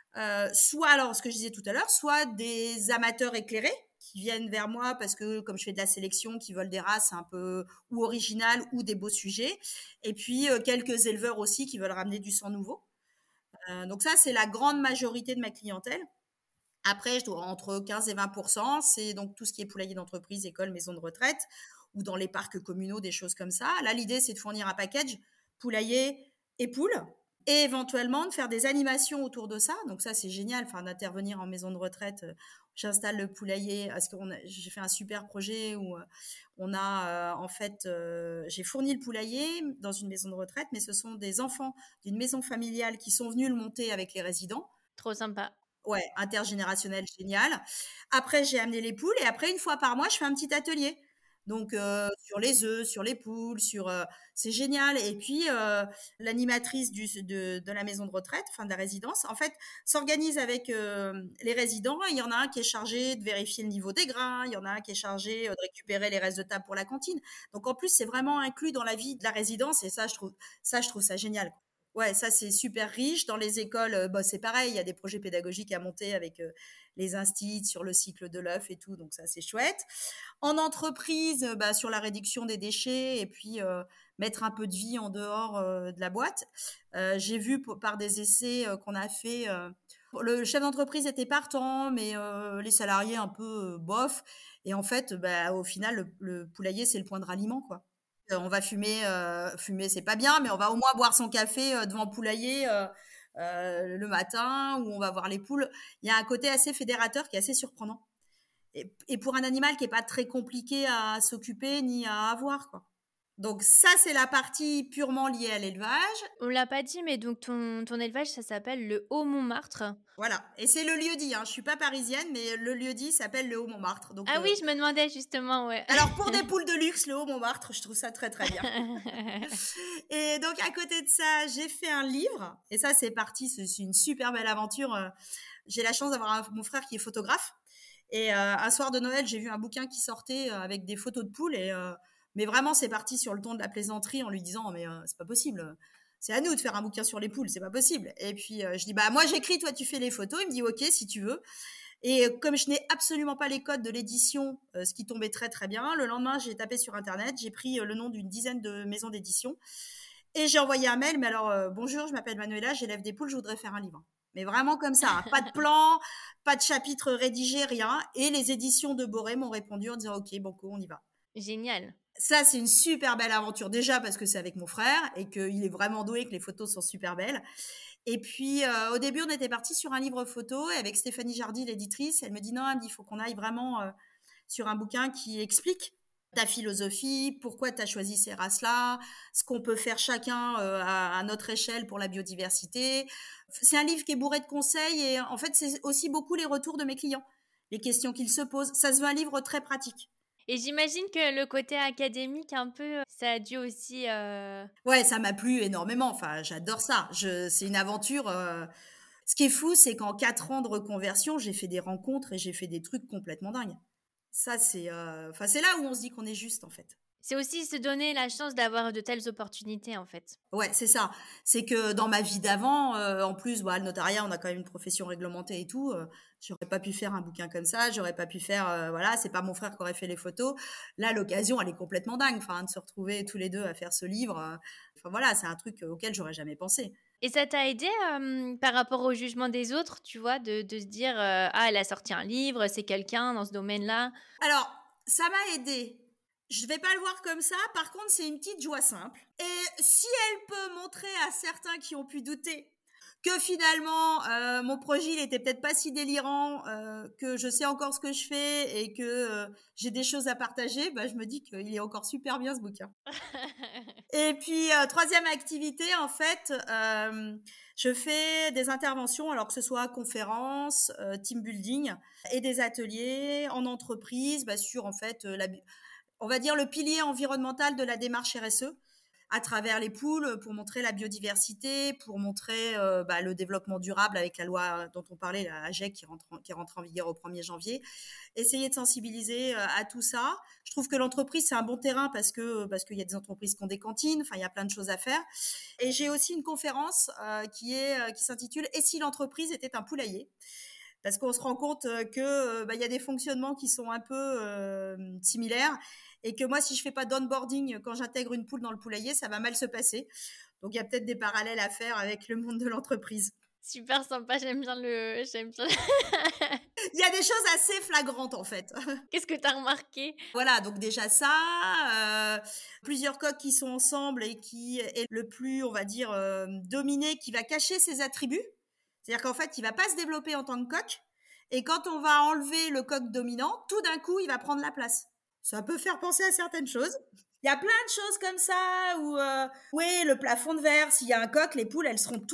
Soit alors ce que je disais tout à l'heure, soit des amateurs éclairés qui viennent vers moi parce que comme je fais de la sélection, qui veulent des races un peu ou originales ou des beaux sujets. Et puis quelques éleveurs aussi qui veulent ramener du sang nouveau. Donc ça c'est la grande majorité de ma clientèle. Après, je dois entre 15 et 20%, c'est donc tout ce qui est poulailler d'entreprise, école, maison de retraite, ou dans les parcs communaux, des choses comme ça. Là, l'idée, c'est de fournir un package poulailler et poules. et éventuellement de faire des animations autour de ça. Donc ça, c'est génial, enfin, d'intervenir en maison de retraite. J'installe le poulailler parce que j'ai fait un super projet où on a en fait, j'ai fourni le poulailler dans une maison de retraite, mais ce sont des enfants d'une maison familiale qui sont venus le monter avec les résidents. Trop sympa. Ouais, intergénérationnel, génial. Après, j'ai amené les poules et après, une fois par mois, je fais un petit atelier. Donc, sur les œufs, sur les poules, c'est génial. Et puis, l'animatrice de la maison de retraite, enfin de la résidence, en fait, s'organise avec les résidents. Il y en a un qui est chargé de vérifier le niveau des grains, il y en a un qui est chargé de récupérer les restes de table pour la cantine. Donc, en plus, c'est vraiment inclus dans la vie de la résidence et ça, je trouve ça génial. Ouais, ça c'est super riche. Dans les écoles, bah, c'est pareil, il y a des projets pédagogiques à monter avec les instits sur le cycle de l'œuf et tout, donc ça c'est chouette. En entreprise, bah, sur la réduction des déchets et puis mettre un peu de vie en dehors de la boîte. J'ai vu par des essais qu'on a fait, le chef d'entreprise était partant, mais les salariés un peu bof. Et en fait, bah, au final, le poulailler, c'est le point de ralliement, quoi. On va fumer c'est pas bien, mais on va au moins boire son café devant le poulailler le matin, où on va voir les poules. Il y a un côté assez fédérateur qui est assez surprenant. Et pour un animal qui est pas très compliqué à s'occuper ni à avoir, quoi. Donc ça, c'est la partie purement liée à l'élevage. On l'a pas dit, mais donc ton élevage, ça s'appelle le Haut-Montmartre. Voilà. Et c'est le lieu-dit, hein. Je suis pas parisienne, mais le lieu-dit s'appelle le Haut-Montmartre. Donc, Ah oui, je me demandais justement, ouais. alors pour des poules de luxe, le Haut-Montmartre, je trouve ça très très bien. Et donc à côté de ça, j'ai fait un livre. Et ça, c'est parti, c'est une super belle aventure. J'ai la chance d'avoir mon frère qui est photographe. Et un soir de Noël, j'ai vu un bouquin qui sortait avec des photos de poules. Mais vraiment, c'est parti sur le ton de la plaisanterie en lui disant, mais c'est pas possible. C'est à nous de faire un bouquin sur les poules, c'est pas possible. Et puis je dis, bah moi j'écris, toi tu fais les photos. Il me dit, ok, si tu veux. Et comme je n'ai absolument pas les codes de l'édition, ce qui tombait très très bien, le lendemain j'ai tapé sur internet, j'ai pris le nom d'une dizaine de maisons d'édition et j'ai envoyé un mail. Mais alors bonjour, je m'appelle Manuela, j'élève des poules, je voudrais faire un livre. Mais vraiment comme ça, hein, pas de plan, pas de chapitre rédigé, rien. Et les éditions de Boré m'ont répondu en disant ok, banco, on y va. Génial. Ça, c'est une super belle aventure déjà parce que c'est avec mon frère et qu'il est vraiment doué, que les photos sont super belles. Et puis, au début, on était parti sur un livre photo et avec Stéphanie Jardy, l'éditrice, elle me dit non, elle me dit, il faut qu'on aille vraiment sur un bouquin qui explique ta philosophie, pourquoi tu as choisi ces races-là, ce qu'on peut faire chacun à notre échelle pour la biodiversité. C'est un livre qui est bourré de conseils et en fait, c'est aussi beaucoup les retours de mes clients, les questions qu'ils se posent. Ça se veut un livre très pratique. Et j'imagine que le côté académique, un peu, ça a dû aussi. Ouais, ça m'a plu énormément. Enfin, j'adore ça. C'est une aventure. Ce qui est fou, c'est qu'en 4 ans de reconversion, j'ai fait des rencontres et j'ai fait des trucs complètement dingues. Ça, enfin, c'est là où on se dit qu'on est juste, en fait. C'est aussi se donner la chance d'avoir de telles opportunités, en fait. Ouais, c'est ça. C'est que dans ma vie d'avant, en plus, bah, le notariat, on a quand même une profession réglementée et tout. J'aurais pas pu faire un bouquin comme ça. J'aurais pas pu faire, voilà, c'est pas mon frère qui aurait fait les photos. Là, l'occasion, elle est complètement dingue. Enfin, de se retrouver tous les deux à faire ce livre. Enfin, voilà, c'est un truc auquel j'aurais jamais pensé. Et ça t'a aidé par rapport au jugement des autres, tu vois, de se dire ah, elle a sorti un livre, c'est quelqu'un dans ce domaine-là. Alors, ça m'a aidé. Je vais pas le voir comme ça. Par contre, c'est une petite joie simple. Et si elle peut montrer à certains qui ont pu douter que finalement mon projet il était peut-être pas si délirant, que je sais encore ce que je fais et que j'ai des choses à partager, bah, je me dis qu'il est encore super bien ce bouquin. Et puis troisième activité, en fait, je fais des interventions, alors que ce soit conférences, team building et des ateliers en entreprise, bah, sur en fait on va dire le pilier environnemental de la démarche RSE à travers les poules pour montrer la biodiversité, pour montrer bah, le développement durable avec la loi dont on parlait, la AGEC qui rentre en vigueur au 1er janvier. Essayer de sensibiliser à tout ça. Je trouve que l'entreprise, c'est un bon terrain parce qu'il y a des entreprises qui ont des cantines, enfin, il y a plein de choses à faire. Et j'ai aussi une conférence qui s'intitule « Et si l'entreprise était un poulailler ?» Parce qu'on se rend compte que bah, y a des fonctionnements qui sont un peu similaires et que moi, si je fais pas d'onboarding quand j'intègre une poule dans le poulailler, ça va mal se passer. Donc, il y a peut-être des parallèles à faire avec le monde de l'entreprise. Super sympa, j'aime bien. Il y a des choses assez flagrantes, en fait. Qu'est-ce que tu as remarqué? Voilà, donc déjà ça, plusieurs coqs qui sont ensemble et qui est le plus, on va dire, dominé, qui va cacher ses attributs. C'est-à-dire qu'en fait, il va pas se développer en tant que coq et quand on va enlever le coq dominant, tout d'un coup, il va prendre la place. Ça peut faire penser à certaines choses. Il y a plein de choses comme ça où, oui, le plafond de verre, s'il y a un coq, les poules,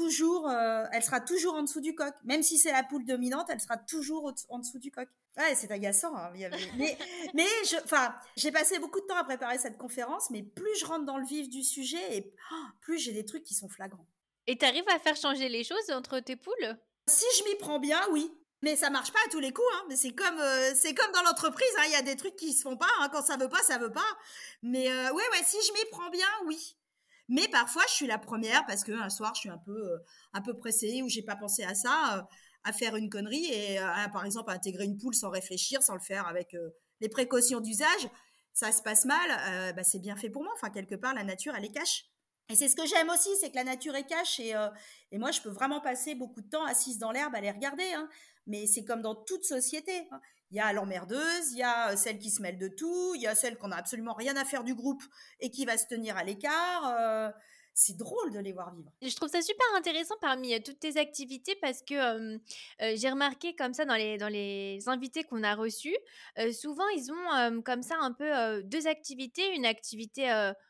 elle sera toujours en dessous du coq. Même si c'est la poule dominante, elle sera toujours en dessous du coq. Ouais, c'est agaçant, hein. Mais j'ai passé beaucoup de temps à préparer cette conférence, mais plus je rentre dans le vif du sujet et plus j'ai des trucs qui sont flagrants. Et tu arrives à faire changer les choses entre tes poules? Si je m'y prends bien, oui. Mais ça marche pas à tous les coups, hein. Mais c'est comme dans l'entreprise, hein. Il y a des trucs qui se font pas, hein. Quand ça veut pas, ça veut pas. Mais ouais, si je m'y prends bien, oui. Mais parfois, je suis la première parce que un soir, je suis un peu pressée ou j'ai pas pensé à ça, à faire une connerie et par exemple à intégrer une poule sans réfléchir, sans le faire avec les précautions d'usage. Ça se passe mal. Bah, c'est bien fait pour moi. Enfin, quelque part, la nature, elle les cache. Et c'est ce que j'aime aussi, c'est que la nature est cache et moi, je peux vraiment passer beaucoup de temps assise dans l'herbe à les regarder, hein. Mais c'est comme dans toute société, hein. Il y a l'emmerdeuse, il y a celle qui se mêle de tout, il y a celle qu'on n'a absolument rien à faire du groupe et qui va se tenir à l'écart. C'est drôle de les voir vivre. Je trouve ça super intéressant parmi toutes tes activités parce que j'ai remarqué comme ça dans les invités qu'on a reçus, souvent ils ont comme ça un peu deux activités, une activité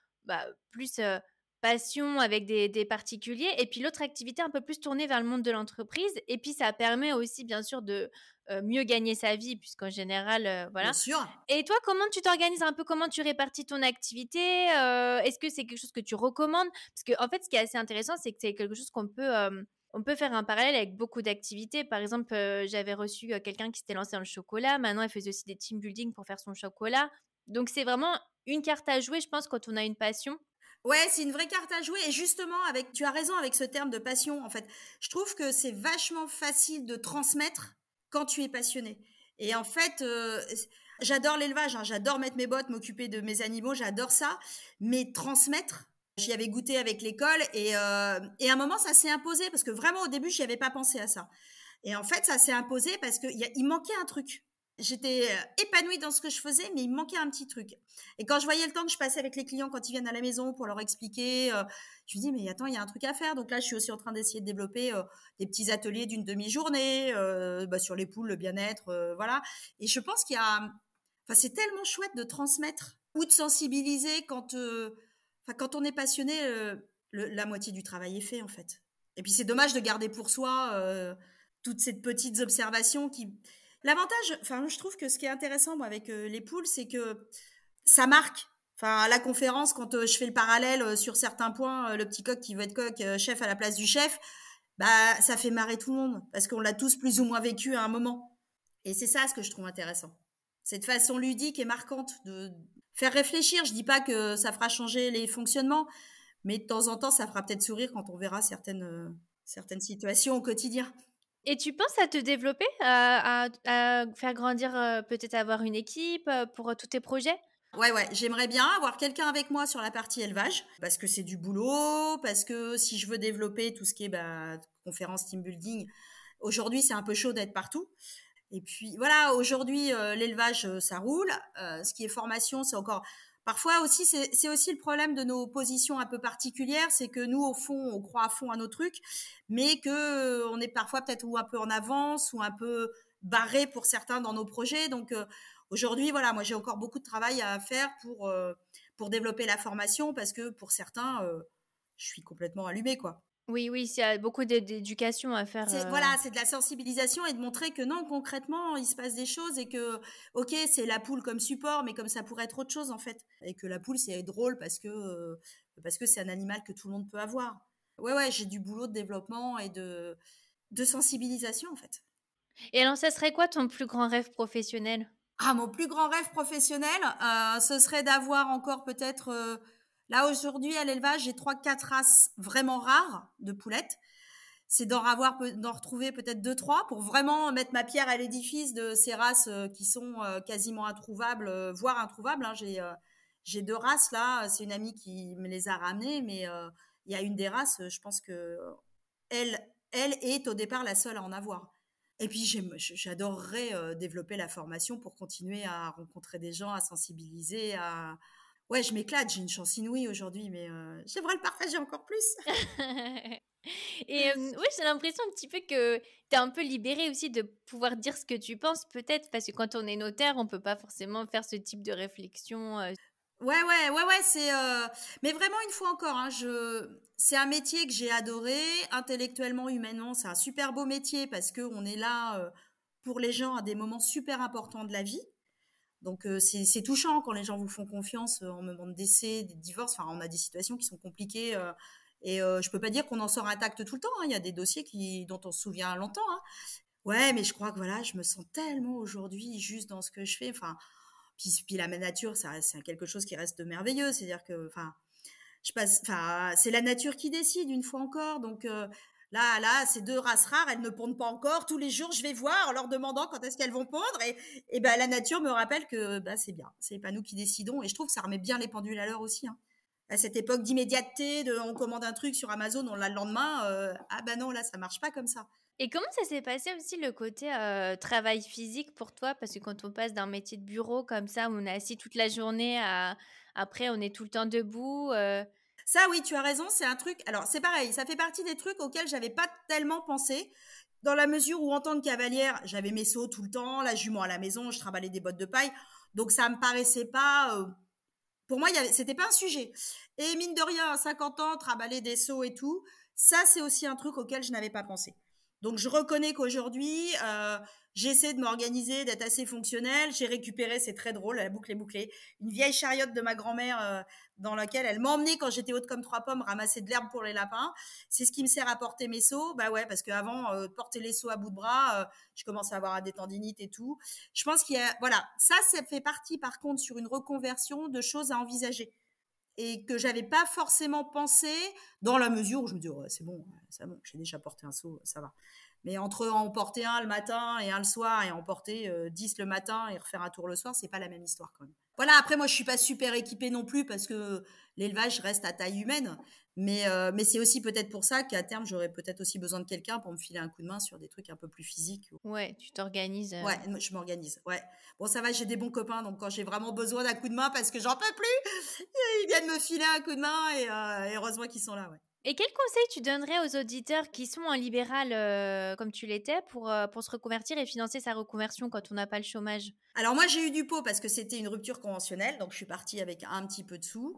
plus passion avec des particuliers et puis l'autre activité un peu plus tournée vers le monde de l'entreprise. Et puis ça permet aussi bien sûr de mieux gagner sa vie puisqu'en général, Bien voilà. sûr. Et toi, comment tu t'organises un peu? Comment tu répartis ton activité? Est-ce que c'est quelque chose que tu recommandes? Parce qu'en fait, ce qui est assez intéressant, c'est que c'est quelque chose on peut faire un parallèle avec beaucoup d'activités. Par exemple, j'avais reçu quelqu'un qui s'était lancé dans le chocolat. Maintenant, elle faisait aussi des team building pour faire son chocolat. Donc, c'est vraiment une carte à jouer, je pense, quand on a une passion. Ouais, c'est une vraie carte à jouer. Et justement, tu as raison avec ce terme de passion. En fait, je trouve que c'est vachement facile de transmettre quand tu es passionné. Et en fait, j'adore l'élevage, hein, j'adore mettre mes bottes, m'occuper de mes animaux, j'adore ça. Mais transmettre, j'y avais goûté avec l'école et à un moment, ça s'est imposé parce que vraiment au début, j'y avais pas pensé à ça. Et en fait, ça s'est imposé parce il manquait un truc. J'étais épanouie dans ce que je faisais, mais il me manquait un petit truc. Et quand je voyais le temps que je passais avec les clients quand ils viennent à la maison pour leur expliquer, je me dis mais attends, il y a un truc à faire. Donc là, je suis aussi en train d'essayer de développer des petits ateliers d'une demi-journée sur les poules, le bien-être, voilà. Et je pense enfin, c'est tellement chouette de transmettre ou de sensibiliser quand on est passionné. La moitié du travail est fait en fait. Et puis c'est dommage de garder pour soi toutes ces petites observations qui. L'avantage, enfin, je trouve que ce qui est intéressant moi, avec les poules, c'est que ça marque. Enfin, à la conférence, quand je fais le parallèle sur certains points, le petit coq qui veut être coq, chef à la place du chef, bah, ça fait marrer tout le monde parce qu'on l'a tous plus ou moins vécu à un moment. Et c'est ça ce que je trouve intéressant. Cette façon ludique et marquante de faire réfléchir. Je dis pas que ça fera changer les fonctionnements, mais de temps en temps, ça fera peut-être sourire quand on verra certaines situations au quotidien. Et tu penses à te développer, à faire grandir, peut-être avoir une équipe pour tous tes projets? Ouais, j'aimerais bien avoir quelqu'un avec moi sur la partie élevage, parce que c'est du boulot, parce que si je veux développer tout ce qui est conférence, team building, aujourd'hui c'est un peu chaud d'être partout. Et puis voilà, aujourd'hui l'élevage ça roule. Ce qui est formation, c'est encore. Parfois aussi, c'est aussi le problème de nos positions un peu particulières, c'est que nous au fond on croit à fond à nos trucs, mais que on est parfois peut-être ou un peu en avance ou un peu barré pour certains dans nos projets. Donc aujourd'hui, voilà, moi j'ai encore beaucoup de travail à faire pour développer la formation parce que pour certains, je suis complètement allumée quoi. Oui, oui, il y a beaucoup d'éducation à faire, Voilà, c'est de la sensibilisation et de montrer que non, concrètement, il se passe des choses et que, ok, c'est la poule comme support, mais comme ça pourrait être autre chose en fait. Et que la poule, c'est drôle parce que c'est un animal que tout le monde peut avoir. Ouais, j'ai du boulot de développement et de sensibilisation en fait. Et alors, ça serait quoi ton plus grand rêve professionnel? Ah, mon plus grand rêve professionnel, ce serait d'avoir encore peut-être. Là aujourd'hui à l'élevage, j'ai 3, 4 races vraiment rares de poulettes. C'est d'en retrouver peut-être 2, 3 pour vraiment mettre ma pierre à l'édifice de ces races qui sont quasiment introuvables, voire introuvables, hein. J'ai 2 races là. C'est une amie qui me les a ramenées, mais il y a une des races, je pense que elle elle est au départ la seule à en avoir. Et puis j'adorerais développer la formation pour continuer à rencontrer des gens, à sensibiliser, à... Ouais, je m'éclate, j'ai une chance inouïe aujourd'hui, mais j'aimerais le partager encore plus. Et ouais, j'ai l'impression un petit peu que tu es un peu libérée aussi de pouvoir dire ce que tu penses peut-être, parce que quand on est notaire, on peut pas forcément faire ce type de réflexion, Ouais, mais vraiment une fois encore, hein, c'est un métier que j'ai adoré, intellectuellement, humainement, c'est un super beau métier parce qu'on est là pour les gens à des moments super importants de la vie. Donc c'est touchant quand les gens vous font confiance en moment de décès, des divorces. Enfin, on a des situations qui sont compliquées et je peux pas dire qu'on en sort intact tout le temps, hein. Il y a des dossiers dont on se souvient longtemps, hein. Ouais, mais je crois que voilà, je me sens tellement aujourd'hui juste dans ce que je fais. Enfin, puis la nature, ça, c'est quelque chose qui reste merveilleux. C'est-à-dire que, enfin, c'est la nature qui décide une fois encore. Donc là, ces deux races rares, elles ne pondent pas encore. Tous les jours, je vais voir en leur demandant quand est-ce qu'elles vont pondre. Et ben, la nature me rappelle que bah, c'est bien. C'est pas nous qui décidons. Et je trouve que ça remet bien les pendules à l'heure aussi, hein. À cette époque d'immédiateté, on commande un truc sur Amazon, on l'a le lendemain. Ah bah non, là, ça marche pas comme ça. et comment ça s'est passé aussi le côté, travail physique pour toi? Parce que quand on passe d'un métier de bureau comme ça, où on est assis toute la journée à après on est tout le temps debout, Ça, oui, tu as raison, c'est un truc. Alors, c'est pareil, ça fait partie des trucs auxquels j'avais pas tellement pensé, dans la mesure où, en tant que cavalière, j'avais mes seaux tout le temps, la jument à la maison, je travaillais des bottes de paille, donc ça me paraissait pas. Pour moi, c'était pas un sujet. Et mine de rien, à 50 ans, trimballer des seaux et tout, ça, c'est aussi un truc auquel je n'avais pas pensé. Donc, je reconnais qu'aujourd'hui, j'essaie de m'organiser, d'être assez fonctionnelle. J'ai récupéré, c'est très drôle, la boucle est bouclée, une vieille chariote de ma grand-mère dans laquelle elle m'emmenait quand j'étais haute comme trois pommes ramasser de l'herbe pour les lapins. C'est ce qui me sert à porter mes seaux. Bah ouais, parce qu'avant, porter les seaux à bout de bras, je commence à avoir des tendinites et tout. Je pense qu'il y a, voilà, ça fait partie par contre sur une reconversion de choses à envisager et que j'avais pas forcément pensé dans la mesure où je me dis ouais, c'est bon, j'ai déjà porté un seau, ça va. Mais entre en porter un le matin et un le soir et en porter 10 le matin et refaire un tour le soir, c'est pas la même histoire quand même. Voilà, après moi je suis pas super équipée non plus parce que l'élevage reste à taille humaine, mais c'est aussi peut-être pour ça qu'à terme j'aurais peut-être aussi besoin de quelqu'un pour me filer un coup de main sur des trucs un peu plus physiques. ouais, tu t'organises, Ouais, je m'organise. Ouais. Bon, ça va, j'ai des bons copains, donc quand j'ai vraiment besoin d'un coup de main parce que j'en peux plus, ils viennent me filer un coup de main et heureusement qu'ils sont là, ouais. et quel conseil tu donnerais aux auditeurs qui sont en libéral, comme tu l'étais pour se reconvertir et financer sa reconversion quand on n'a pas le chômage? Alors moi, j'ai eu du pot parce que c'était une rupture conventionnelle, donc je suis partie avec un petit peu de sous.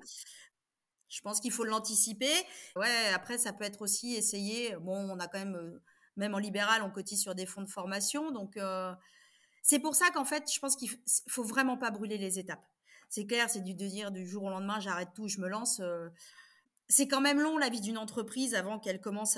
Je pense qu'il faut l'anticiper. Ouais, après, ça peut être aussi essayer. Bon, on a quand même, même en libéral, on cotise sur des fonds de formation, donc c'est pour ça qu'en fait, je pense qu'il faut vraiment pas brûler les étapes. C'est clair, c'est de dire du jour au lendemain, j'arrête tout, je me lance. C'est quand même long la vie d'une entreprise avant qu'elle commence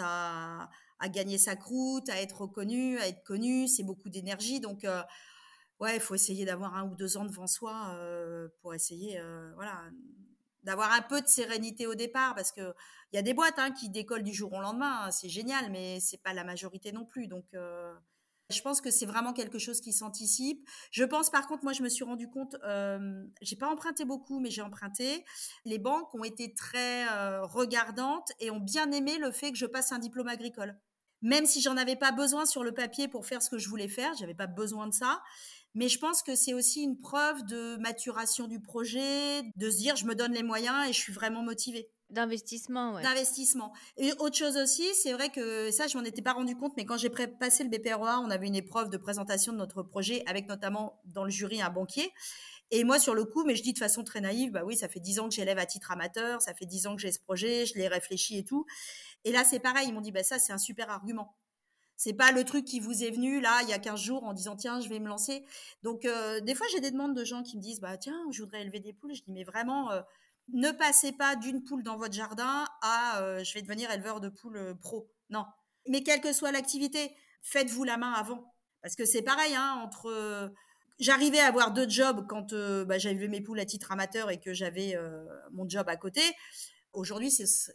à gagner sa croûte, à être reconnue, à être connue. C'est beaucoup d'énergie. Donc, ouais, il faut essayer d'avoir 1 ou 2 ans devant soi pour essayer, voilà, d'avoir un peu de sérénité au départ. Parce qu'il y a des boîtes hein, qui décollent du jour au lendemain. Hein, c'est génial, mais c'est pas la majorité non plus. Donc, je pense que c'est vraiment quelque chose qui s'anticipe. Je pense par contre, moi je me suis rendu compte, j'ai pas emprunté beaucoup, mais j'ai emprunté. Les banques ont été très regardantes et ont bien aimé le fait que je passe un diplôme agricole. Même si j'en avais pas besoin sur le papier pour faire ce que je voulais faire, j'avais pas besoin de ça. Mais je pense que c'est aussi une preuve de maturation du projet, de se dire je me donne les moyens et je suis vraiment motivée. D'investissement, ouais. D'investissement. Et autre chose aussi, c'est vrai que ça, je m'en étais pas rendu compte, mais quand j'ai passé le BPROA, on avait une épreuve de présentation de notre projet avec notamment dans le jury un banquier. Et moi, sur le coup, mais je dis de façon très naïve, bah oui, ça fait 10 ans que j'élève à titre amateur, ça fait 10 ans que j'ai ce projet, je l'ai réfléchi et tout. Et là, c'est pareil, ils m'ont dit, bah ça, c'est un super argument. C'est pas le truc qui vous est venu là il y a 15 jours en disant tiens je vais me lancer. Donc des fois j'ai des demandes de gens qui me disent bah tiens je voudrais élever des poules. Je dis mais vraiment ne passez pas d'une poule dans votre jardin à je vais devenir éleveur de poules pro. Non. Mais quelle que soit l'activité, faites-vous la main avant parce que c'est pareil hein, entre j'arrivais à avoir 2 jobs quand bah, j'avais mes poules à titre amateur et que j'avais mon job à côté. Aujourd'hui,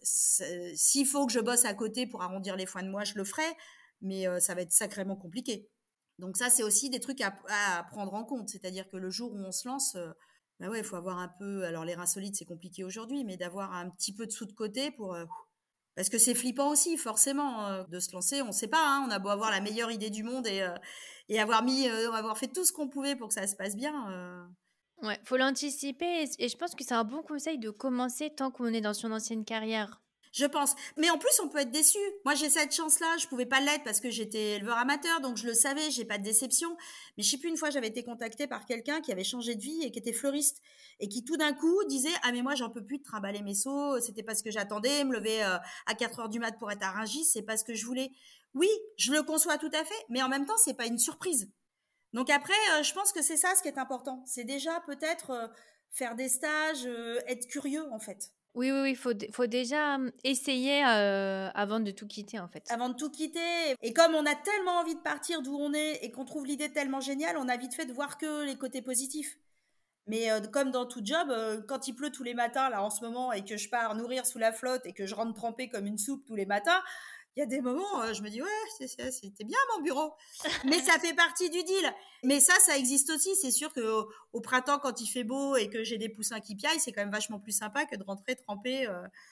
s'il faut que je bosse à côté pour arrondir les fins de mois, je le ferai, mais ça va être sacrément compliqué. Donc ça, c'est aussi des trucs à prendre en compte. C'est-à-dire que le jour où on se lance, bah ouais, il faut avoir un peu. Alors les reins solides, c'est compliqué aujourd'hui, mais d'avoir un petit peu de sous de côté pour Parce que c'est flippant aussi, forcément, de se lancer. On ne sait pas, hein, on a beau avoir la meilleure idée du monde et avoir fait tout ce qu'on pouvait pour que ça se passe bien. Ouais, faut l'anticiper et je pense que c'est un bon conseil de commencer tant qu'on est dans son ancienne carrière. Je pense. Mais en plus, on peut être déçu. Moi, j'ai cette chance-là. Je pouvais pas l'être parce que j'étais éleveur amateur, donc je le savais, j'ai pas de déception. Mais je sais plus, une fois, j'avais été contactée par quelqu'un qui avait changé de vie et qui était fleuriste et qui tout d'un coup disait: ah mais moi, j'en peux plus de trimballer mes seaux. C'était pas ce que j'attendais. Me lever à 4 heures du mat pour être à Rungis, c'est pas ce que je voulais. Oui, je le conçois tout à fait, mais en même temps, c'est pas une surprise. Donc après, je pense que c'est ça ce qui est important. C'est déjà peut-être faire des stages, être curieux en fait. Oui, oui, oui, faut déjà essayer avant de tout quitter, en fait. Avant de tout quitter. Et comme on a tellement envie de partir d'où on est et qu'on trouve l'idée tellement géniale, on a vite fait de voir que les côtés positifs. Mais comme dans tout job, quand il pleut tous les matins, là en ce moment, et que je pars nourrir sous la flotte et que je rentre trempée comme une soupe tous les matins, il y a des moments, je me dis, ouais, c'était bien mon bureau. Mais ça fait partie du deal. Mais ça existe aussi. C'est sûr qu'au printemps, quand il fait beau et que j'ai des poussins qui piaillent, c'est quand même vachement plus sympa que de rentrer trempée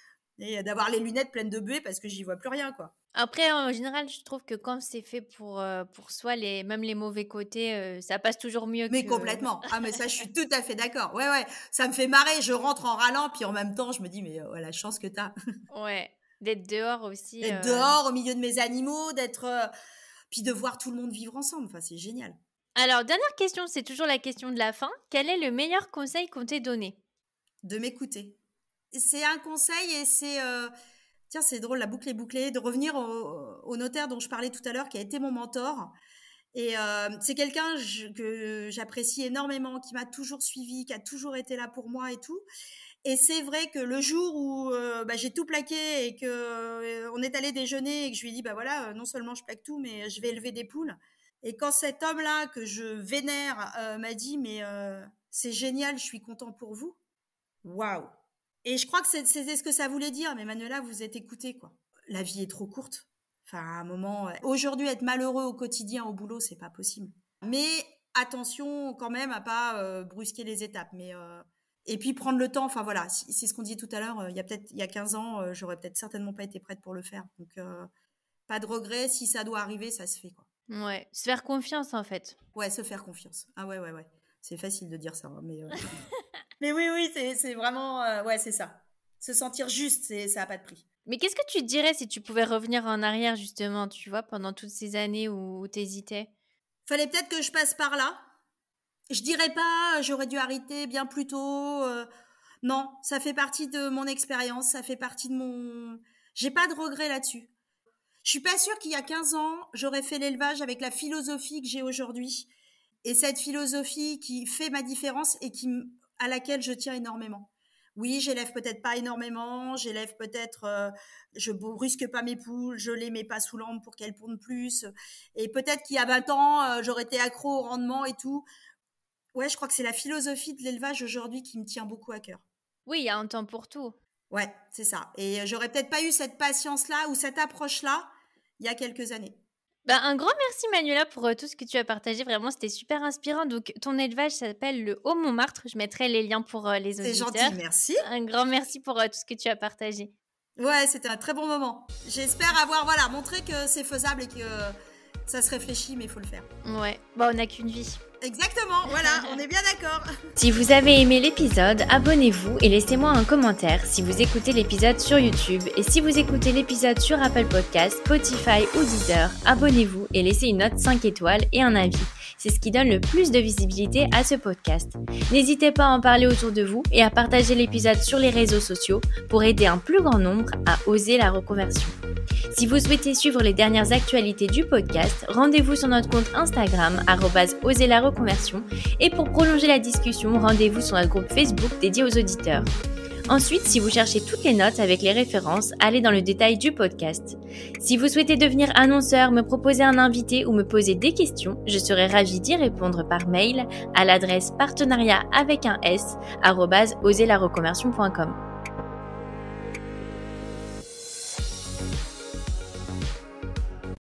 et d'avoir les lunettes pleines de buée parce que j'y vois plus rien, quoi. Après, en général, je trouve que quand c'est fait pour soi, même les mauvais côtés, ça passe toujours mieux Mais que... complètement. Ah, mais ça, je suis tout à fait d'accord. Ouais, ouais. Ça me fait marrer. Je rentre en râlant, puis en même temps, je me dis, mais la chance que t'as Ouais, d'être dehors aussi. d'être dehors au milieu de mes animaux, puis de voir tout le monde vivre ensemble. Enfin, c'est génial. Alors, dernière question, c'est toujours la question de la fin. Quel est le meilleur conseil qu'on t'ait donné? De m'écouter. C'est un conseil et tiens, c'est drôle, la boucle est bouclée, de revenir au notaire dont je parlais tout à l'heure, qui a été mon mentor. Et c'est quelqu'un que j'apprécie énormément, qui m'a toujours suivi, qui a toujours été là pour moi et tout. Et c'est vrai que le jour où j'ai tout plaqué et que on est allé déjeuner et que je lui ai dit, bah voilà, non seulement je plaque tout, mais je vais élever des poules. Et quand cet homme-là, que je vénère, m'a dit, mais c'est génial, je suis content pour vous. Waouh! Et je crois que c'était ce que ça voulait dire. Mais Manuela, vous êtes écoutée, quoi. La vie est trop courte. Enfin, à un moment, aujourd'hui, être malheureux au quotidien, au boulot, c'est pas possible. Mais attention quand même à pas brusquer les étapes. Et puis prendre le temps. Enfin voilà, c'est ce qu'on disait tout à l'heure. Il y a 15 ans, j'aurais peut-être certainement pas été prête pour le faire. Donc pas de regret. Si ça doit arriver, ça se fait, quoi. Ouais, se faire confiance, en fait. Ouais, se faire confiance. Ah ouais. C'est facile de dire ça, hein, mais oui, c'est vraiment, ouais, c'est ça. Se sentir juste, ça a pas de prix. Mais qu'est-ce que tu te dirais si tu pouvais revenir en arrière, justement, tu vois, pendant toutes ces années où t'hésitais? Fallait peut-être que je passe par là. Je dirais pas, j'aurais dû arrêter bien plus tôt. Non, ça fait partie de mon expérience, ça fait partie de mon... J'ai pas de regrets là-dessus. Je suis pas sûre qu'il y a 15 ans, j'aurais fait l'élevage avec la philosophie que j'ai aujourd'hui. Et cette philosophie qui fait ma différence et à laquelle je tiens énormément. Oui, j'élève peut-être pas énormément, je brusque pas mes poules, je les mets pas sous lampe pour qu'elles pondent plus. Et peut-être qu'il y a 20 ans, j'aurais été accro au rendement et tout. Ouais, je crois que c'est la philosophie de l'élevage aujourd'hui qui me tient beaucoup à cœur. Oui, il y a un temps pour tout. Ouais, c'est ça. Et j'aurais peut-être pas eu cette patience-là ou cette approche-là il y a quelques années. Bah, un grand merci Manuela pour tout ce que tu as partagé. Vraiment, c'était super inspirant. Donc, ton élevage s'appelle le Haut-Montmartre. Je mettrai les liens pour les auditeurs. C'est gentil, merci. Un grand merci pour tout ce que tu as partagé. Ouais, c'était un très bon moment. J'espère avoir montré que c'est faisable et que ça se réfléchit, mais il faut le faire. Ouais, bah on n'a qu'une vie. Exactement, voilà, on est bien d'accord. Si vous avez aimé l'épisode, abonnez-vous et laissez-moi un commentaire si vous écoutez l'épisode sur YouTube. Et si vous écoutez l'épisode sur Apple Podcasts, Spotify ou Deezer, abonnez-vous et laissez une note 5 étoiles et un avis. C'est ce qui donne le plus de visibilité à ce podcast. N'hésitez pas à en parler autour de vous et à partager l'épisode sur les réseaux sociaux pour aider un plus grand nombre à oser la reconversion. Si vous souhaitez suivre les dernières actualités du podcast, rendez-vous sur notre compte Instagram @oserlareconversion et pour prolonger la discussion, rendez-vous sur notre groupe Facebook dédié aux auditeurs. Ensuite, si vous cherchez toutes les notes avec les références, allez dans le détail du podcast. Si vous souhaitez devenir annonceur, me proposer un invité ou me poser des questions, je serai ravie d'y répondre par mail à l'adresse partenariat@oserlareconversion.com.